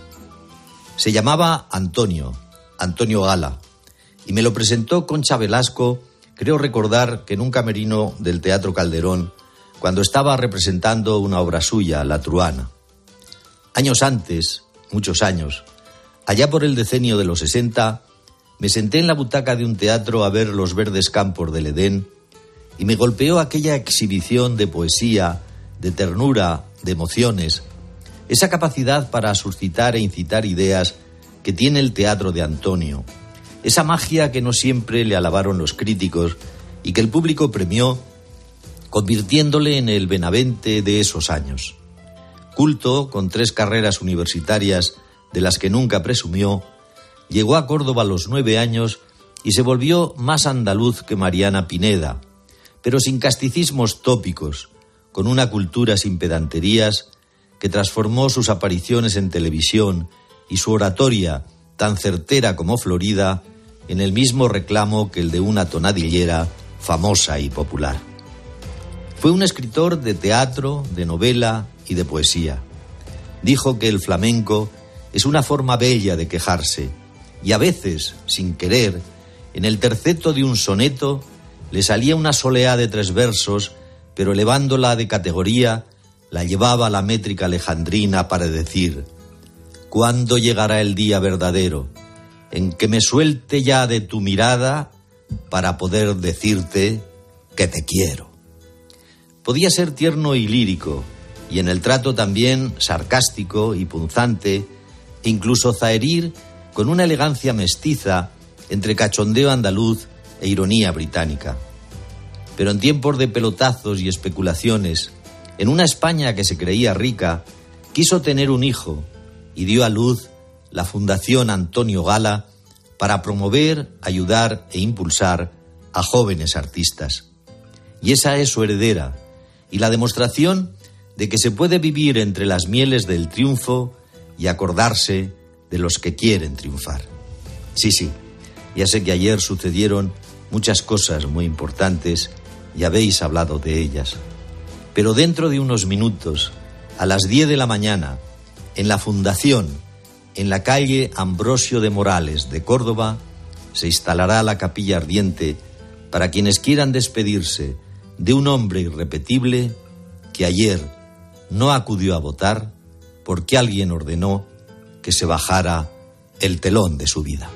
Se llamaba Antonio, Antonio Gala, y me lo presentó Concha Velasco, creo recordar que en un camerino del Teatro Calderón, cuando estaba representando una obra suya, La Truana. Años antes, muchos años, allá por el decenio de los sesenta, me senté en la butaca de un teatro a ver los verdes campos del Edén y me golpeó aquella exhibición de poesía, de ternura, de emociones, esa capacidad para suscitar e incitar ideas que tiene el teatro de Antonio, esa magia que no siempre le alabaron los críticos y que el público premió, convirtiéndole en el Benavente de esos años. Culto, con tres carreras universitarias de las que nunca presumió, llegó a Córdoba a los nueve años y se volvió más andaluz que Mariana Pineda, pero sin casticismos tópicos, con una cultura sin pedanterías que transformó sus apariciones en televisión y su oratoria, tan certera como florida, en el mismo reclamo que el de una tonadillera famosa y popular. Fue un escritor de teatro, de novela y de poesía. Dijo que el flamenco es una forma bella de quejarse y a veces, sin querer, en el terceto de un soneto le salía una soleá de tres versos, pero elevándola de categoría, la llevaba a la métrica alejandrina para decir: ¿cuándo llegará el día verdadero en que me suelte ya de tu mirada para poder decirte que te quiero? Podía ser tierno y lírico, y en el trato también sarcástico y punzante, e incluso zaherir con una elegancia mestiza entre cachondeo andaluz e ironía británica. Pero en tiempos de pelotazos y especulaciones, en una España que se creía rica, quiso tener un hijo y dio a luz la Fundación Antonio Gala para promover, ayudar e impulsar a jóvenes artistas. Y esa es su heredera, y la demostración de que se puede vivir entre las mieles del triunfo y acordarse de los que quieren triunfar. Sí, sí, ya sé que ayer sucedieron muchas cosas muy importantes y habéis hablado de ellas. Pero dentro de unos minutos, a las diez de la mañana, en la Fundación, en la calle Ambrosio de Morales de Córdoba, se instalará la capilla ardiente para quienes quieran despedirse de un hombre irrepetible que ayer no acudió a votar porque alguien ordenó que se bajara el telón de su vida.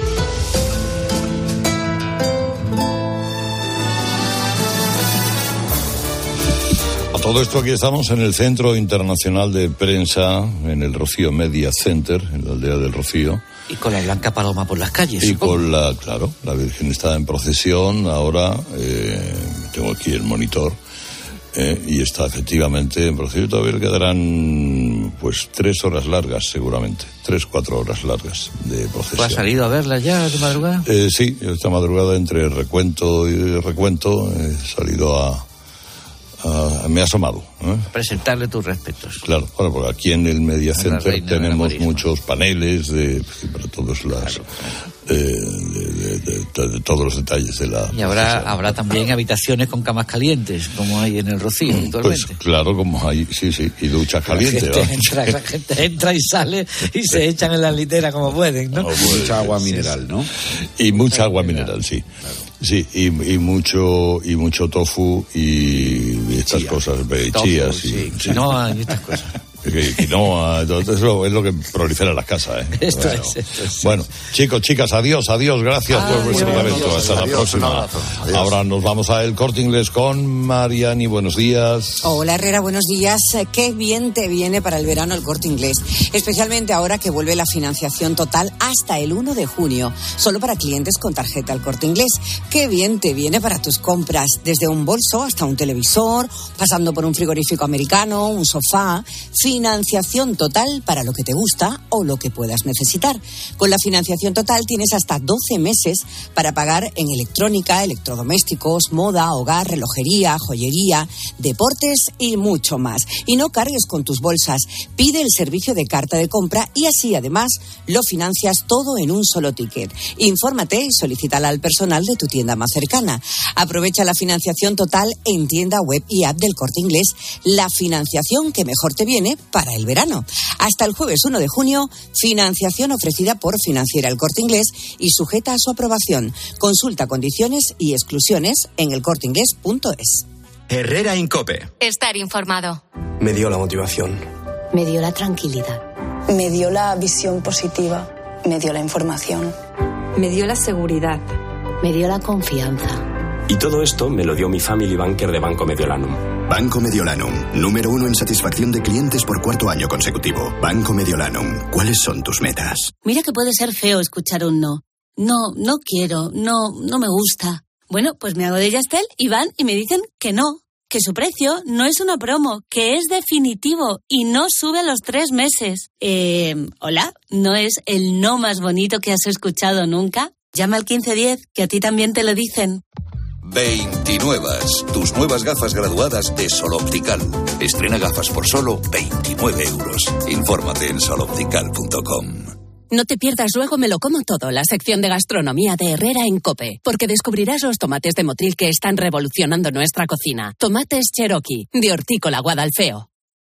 Todo esto aquí estamos en el Centro Internacional de Prensa, en el Rocío Media Center, en la aldea del Rocío. Y con la Blanca Paloma por las calles. Y supongo. con la, claro, la Virgen está en procesión ahora, eh, tengo aquí el monitor, eh, y está efectivamente en procesión. Todavía le quedarán, pues, tres horas largas seguramente, tres, cuatro horas largas de procesión. ¿Tú has salido a verla ya de madrugada? Eh, sí, esta madrugada entre recuento y recuento he salido a... Uh, me ha asomado. ¿eh? Presentarle tus respetos. Claro, bueno, porque aquí en el Media Center tenemos muchos paneles de, para todos las, claro, claro. Eh, de, de, de, de todos los detalles de la. Y habrá habrá también habitaciones con camas calientes, como hay en el Rocío actualmente. Pues claro, como hay, sí, sí, y duchas calientes. La gente, entra, la gente entra y sale y se echan en la litera como pueden, ¿no? No, pues, mucha agua mineral, ¿no? Y mucha agua mineral, sí. Claro. Sí, y, y mucho y mucho tofu y, y estas Chía. cosas, tofu, chías sí, y quinoa y estas cosas. Quinoa, todo eso es lo que prolifera en las casas, ¿eh? Esto bueno. es, esto es. Bueno, chicos, chicas, adiós, adiós, gracias adiós, por vuestro evento. Hasta adiós, la próxima. Ahora nos vamos a El Corte Inglés con Mariani. Buenos días. Hola, Herrera, buenos días. Qué bien te viene para el verano El Corte Inglés, especialmente ahora que vuelve la financiación total hasta el uno de junio, solo para clientes con tarjeta El Corte Inglés. Qué bien te viene para tus compras, desde un bolso hasta un televisor, pasando por un frigorífico americano, un sofá. Financiación total para lo que te gusta o lo que puedas necesitar. Con la financiación total tienes hasta doce meses para pagar en electrónica, electrodomésticos, moda, hogar, relojería, joyería, deportes y mucho más. Y no cargues con tus bolsas. Pide el servicio de carta de compra y así además lo financias todo en un solo ticket. Infórmate y solicítala al personal de tu tienda más cercana. Aprovecha la financiación total en tienda web y app del Corte Inglés, la financiación que mejor te viene para el verano. Hasta el jueves uno de junio, financiación ofrecida por Financiera El Corte Inglés y sujeta a su aprobación. Consulta condiciones y exclusiones en el corte inglés punto es. Herrera Incope. Estar informado. Me dio la motivación. Me dio la tranquilidad. Me dio la visión positiva. Me dio la información. Me dio la seguridad. Me dio la confianza. Y todo esto me lo dio mi family banker de Banco Mediolanum. Banco Mediolanum, número uno en satisfacción de clientes por cuarto año consecutivo. Banco Mediolanum, ¿cuáles son tus metas? Mira que puede ser feo escuchar un no. No, no quiero, no, no me gusta. Bueno, pues me hago de Yastel y van y me dicen que no, que su precio no es una promo, que es definitivo y no sube a los tres meses. Eh, hola, ¿no es el no más bonito que has escuchado nunca? Llama al quince diez, que a ti también te lo dicen. veintinuevas, tus nuevas gafas graduadas de Sol Optical. Estrena gafas por solo veintinueve euros. Infórmate en sol optical punto com. No te pierdas Luego me lo como todo, la sección de gastronomía de Herrera en COPE, porque descubrirás los tomates de Motril que están revolucionando nuestra cocina. Tomates Cherokee, de Hortícola Guadalfeo.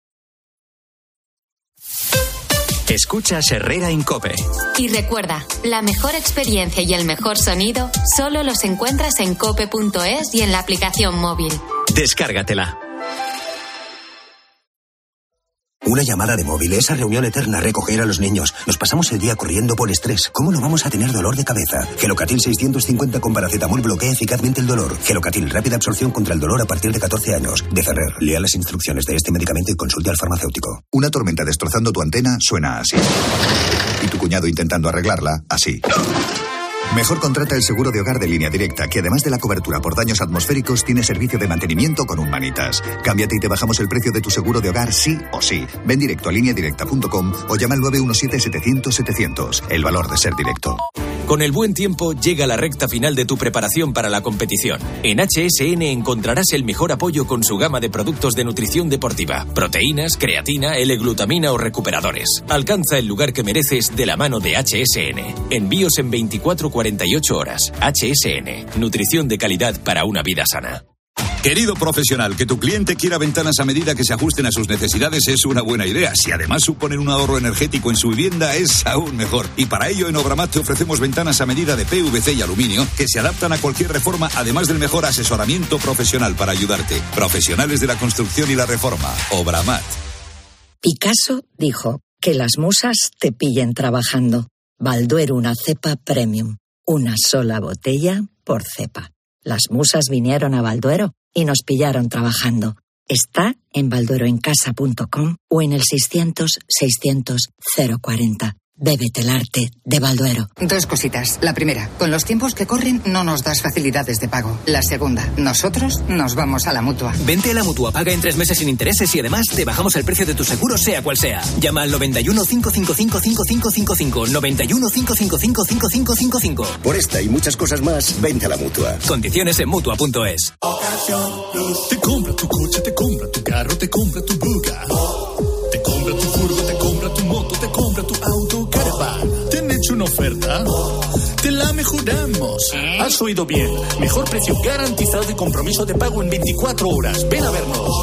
Escuchas Herrera en COPE. Y recuerda, la mejor experiencia y el mejor sonido solo los encuentras en cope punto es y en la aplicación móvil. Descárgatela. Una llamada de móvil, esa reunión eterna, recoger a los niños. Nos pasamos el día corriendo por estrés. ¿Cómo no vamos a tener dolor de cabeza? Gelocatil seiscientos cincuenta con paracetamol bloquea eficazmente el dolor. Gelocatil, rápida absorción contra el dolor a partir de catorce años. De Ferrer, lea las instrucciones de este medicamento y consulte al farmacéutico. Una tormenta destrozando tu antena suena así. Y tu cuñado intentando arreglarla, así. Mejor contrata el seguro de hogar de Línea Directa, que además de la cobertura por daños atmosféricos, tiene servicio de mantenimiento con un manitas. Cámbiate y te bajamos el precio de tu seguro de hogar sí o sí. Ven directo a línea directa punto com o llama al nueve uno siete setecientos setecientos. El valor de ser directo. Con el buen tiempo llega la recta final de tu preparación para la competición. En H S N encontrarás el mejor apoyo con su gama de productos de nutrición deportiva, proteínas, creatina, L-glutamina o recuperadores. Alcanza el lugar que mereces de la mano de H S N. Envíos en veinticuatro a cuarenta y ocho horas. H S N. Nutrición de calidad para una vida sana. Querido profesional, que tu cliente quiera ventanas a medida que se ajusten a sus necesidades es una buena idea. Si además suponen un ahorro energético en su vivienda, es aún mejor. Y para ello en Obramat te ofrecemos ventanas a medida de P V C y aluminio que se adaptan a cualquier reforma, además del mejor asesoramiento profesional para ayudarte. Profesionales de la construcción y la reforma. Obramat. Picasso dijo que las musas te pillen trabajando. Balduero, una cepa premium. Una sola botella por cepa. Las musas vinieron a Balduero y nos pillaron trabajando. Está en balduero en casa punto com o en el seiscientos seiscientos cero cuarenta. Bébete el arte de Balduero. Dos cositas. La primera, con los tiempos que corren no nos das facilidades de pago. La segunda, nosotros nos vamos a la Mutua. Vente a la Mutua, paga en tres meses sin intereses y además te bajamos el precio de tu seguro sea cual sea. Llama al noventa y uno, cinco cinco cinco, cinco cinco cinco cinco, noventa y uno, cinco cinco cinco, cinco cinco cinco cinco. Por esta y muchas cosas más, vente a la Mutua. Condiciones en Mutua punto es. Te compra tu coche, te compra tu carro, te compra tu buga. Te compra tu furgo, te compra tu moto, te compra tu auto, caravan. ¿Te han hecho una oferta? Te la mejoramos. Has oído bien. Mejor precio garantizado y compromiso de pago en veinticuatro horas. Ven a vernos.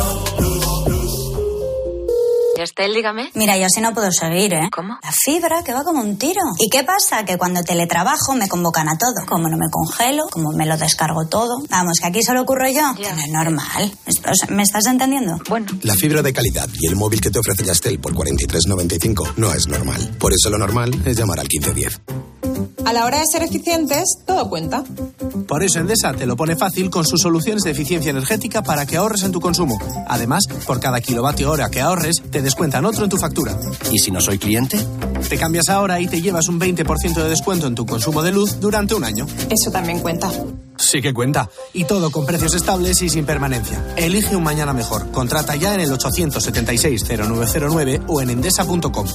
Yastel, dígame. Mira, yo así no puedo seguir, ¿eh? ¿Cómo? La fibra que va como un tiro. ¿Y qué pasa? Que cuando teletrabajo me convocan a todo. Como no me congelo, como me lo descargo todo. Vamos, que aquí solo ocurro yo. Que no es normal. ¿Me estás entendiendo? Bueno. La fibra de calidad y el móvil que te ofrece Yastel por cuarenta y tres noventa y cinco no es normal. Por eso lo normal es llamar al quince diez. A la hora de ser eficientes, todo cuenta. Por eso Endesa te lo pone fácil con sus soluciones de eficiencia energética para que ahorres en tu consumo. Además, por cada kilovatio hora que ahorres, te descuentan otro en tu factura. ¿Y si no soy cliente? Te cambias ahora y te llevas un veinte por ciento de descuento en tu consumo de luz durante un año. Eso también cuenta. Sí que cuenta. Y todo con precios estables y sin permanencia. Elige un mañana mejor. Contrata ya en el ochocientos setenta y seis cero nueve cero nueve o en endesa punto com.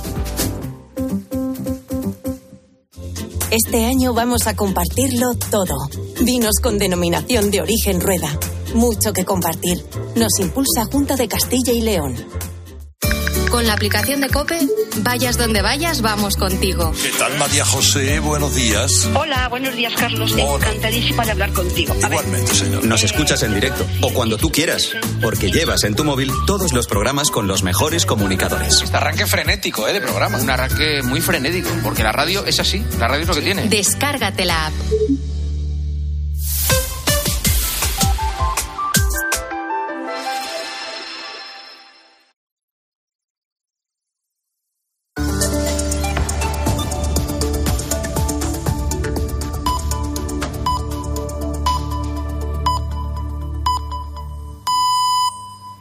Este año vamos a compartirlo todo. Vinos con denominación de origen Rueda. Mucho que compartir. Nos impulsa Junta de Castilla y León. Con la aplicación de COPE, vayas donde vayas, vamos contigo. ¿Qué tal, María José? Buenos días. Hola, buenos días, Carlos. Hola. Encantadísima de hablar contigo. A Igualmente, señor. Nos escuchas en directo o cuando tú quieras, porque llevas en tu móvil todos los programas con los mejores comunicadores. Este arranque frenético, ¿eh? De programa. Un arranque muy frenético, porque la radio es así. La radio es lo que tiene. Descárgate la app.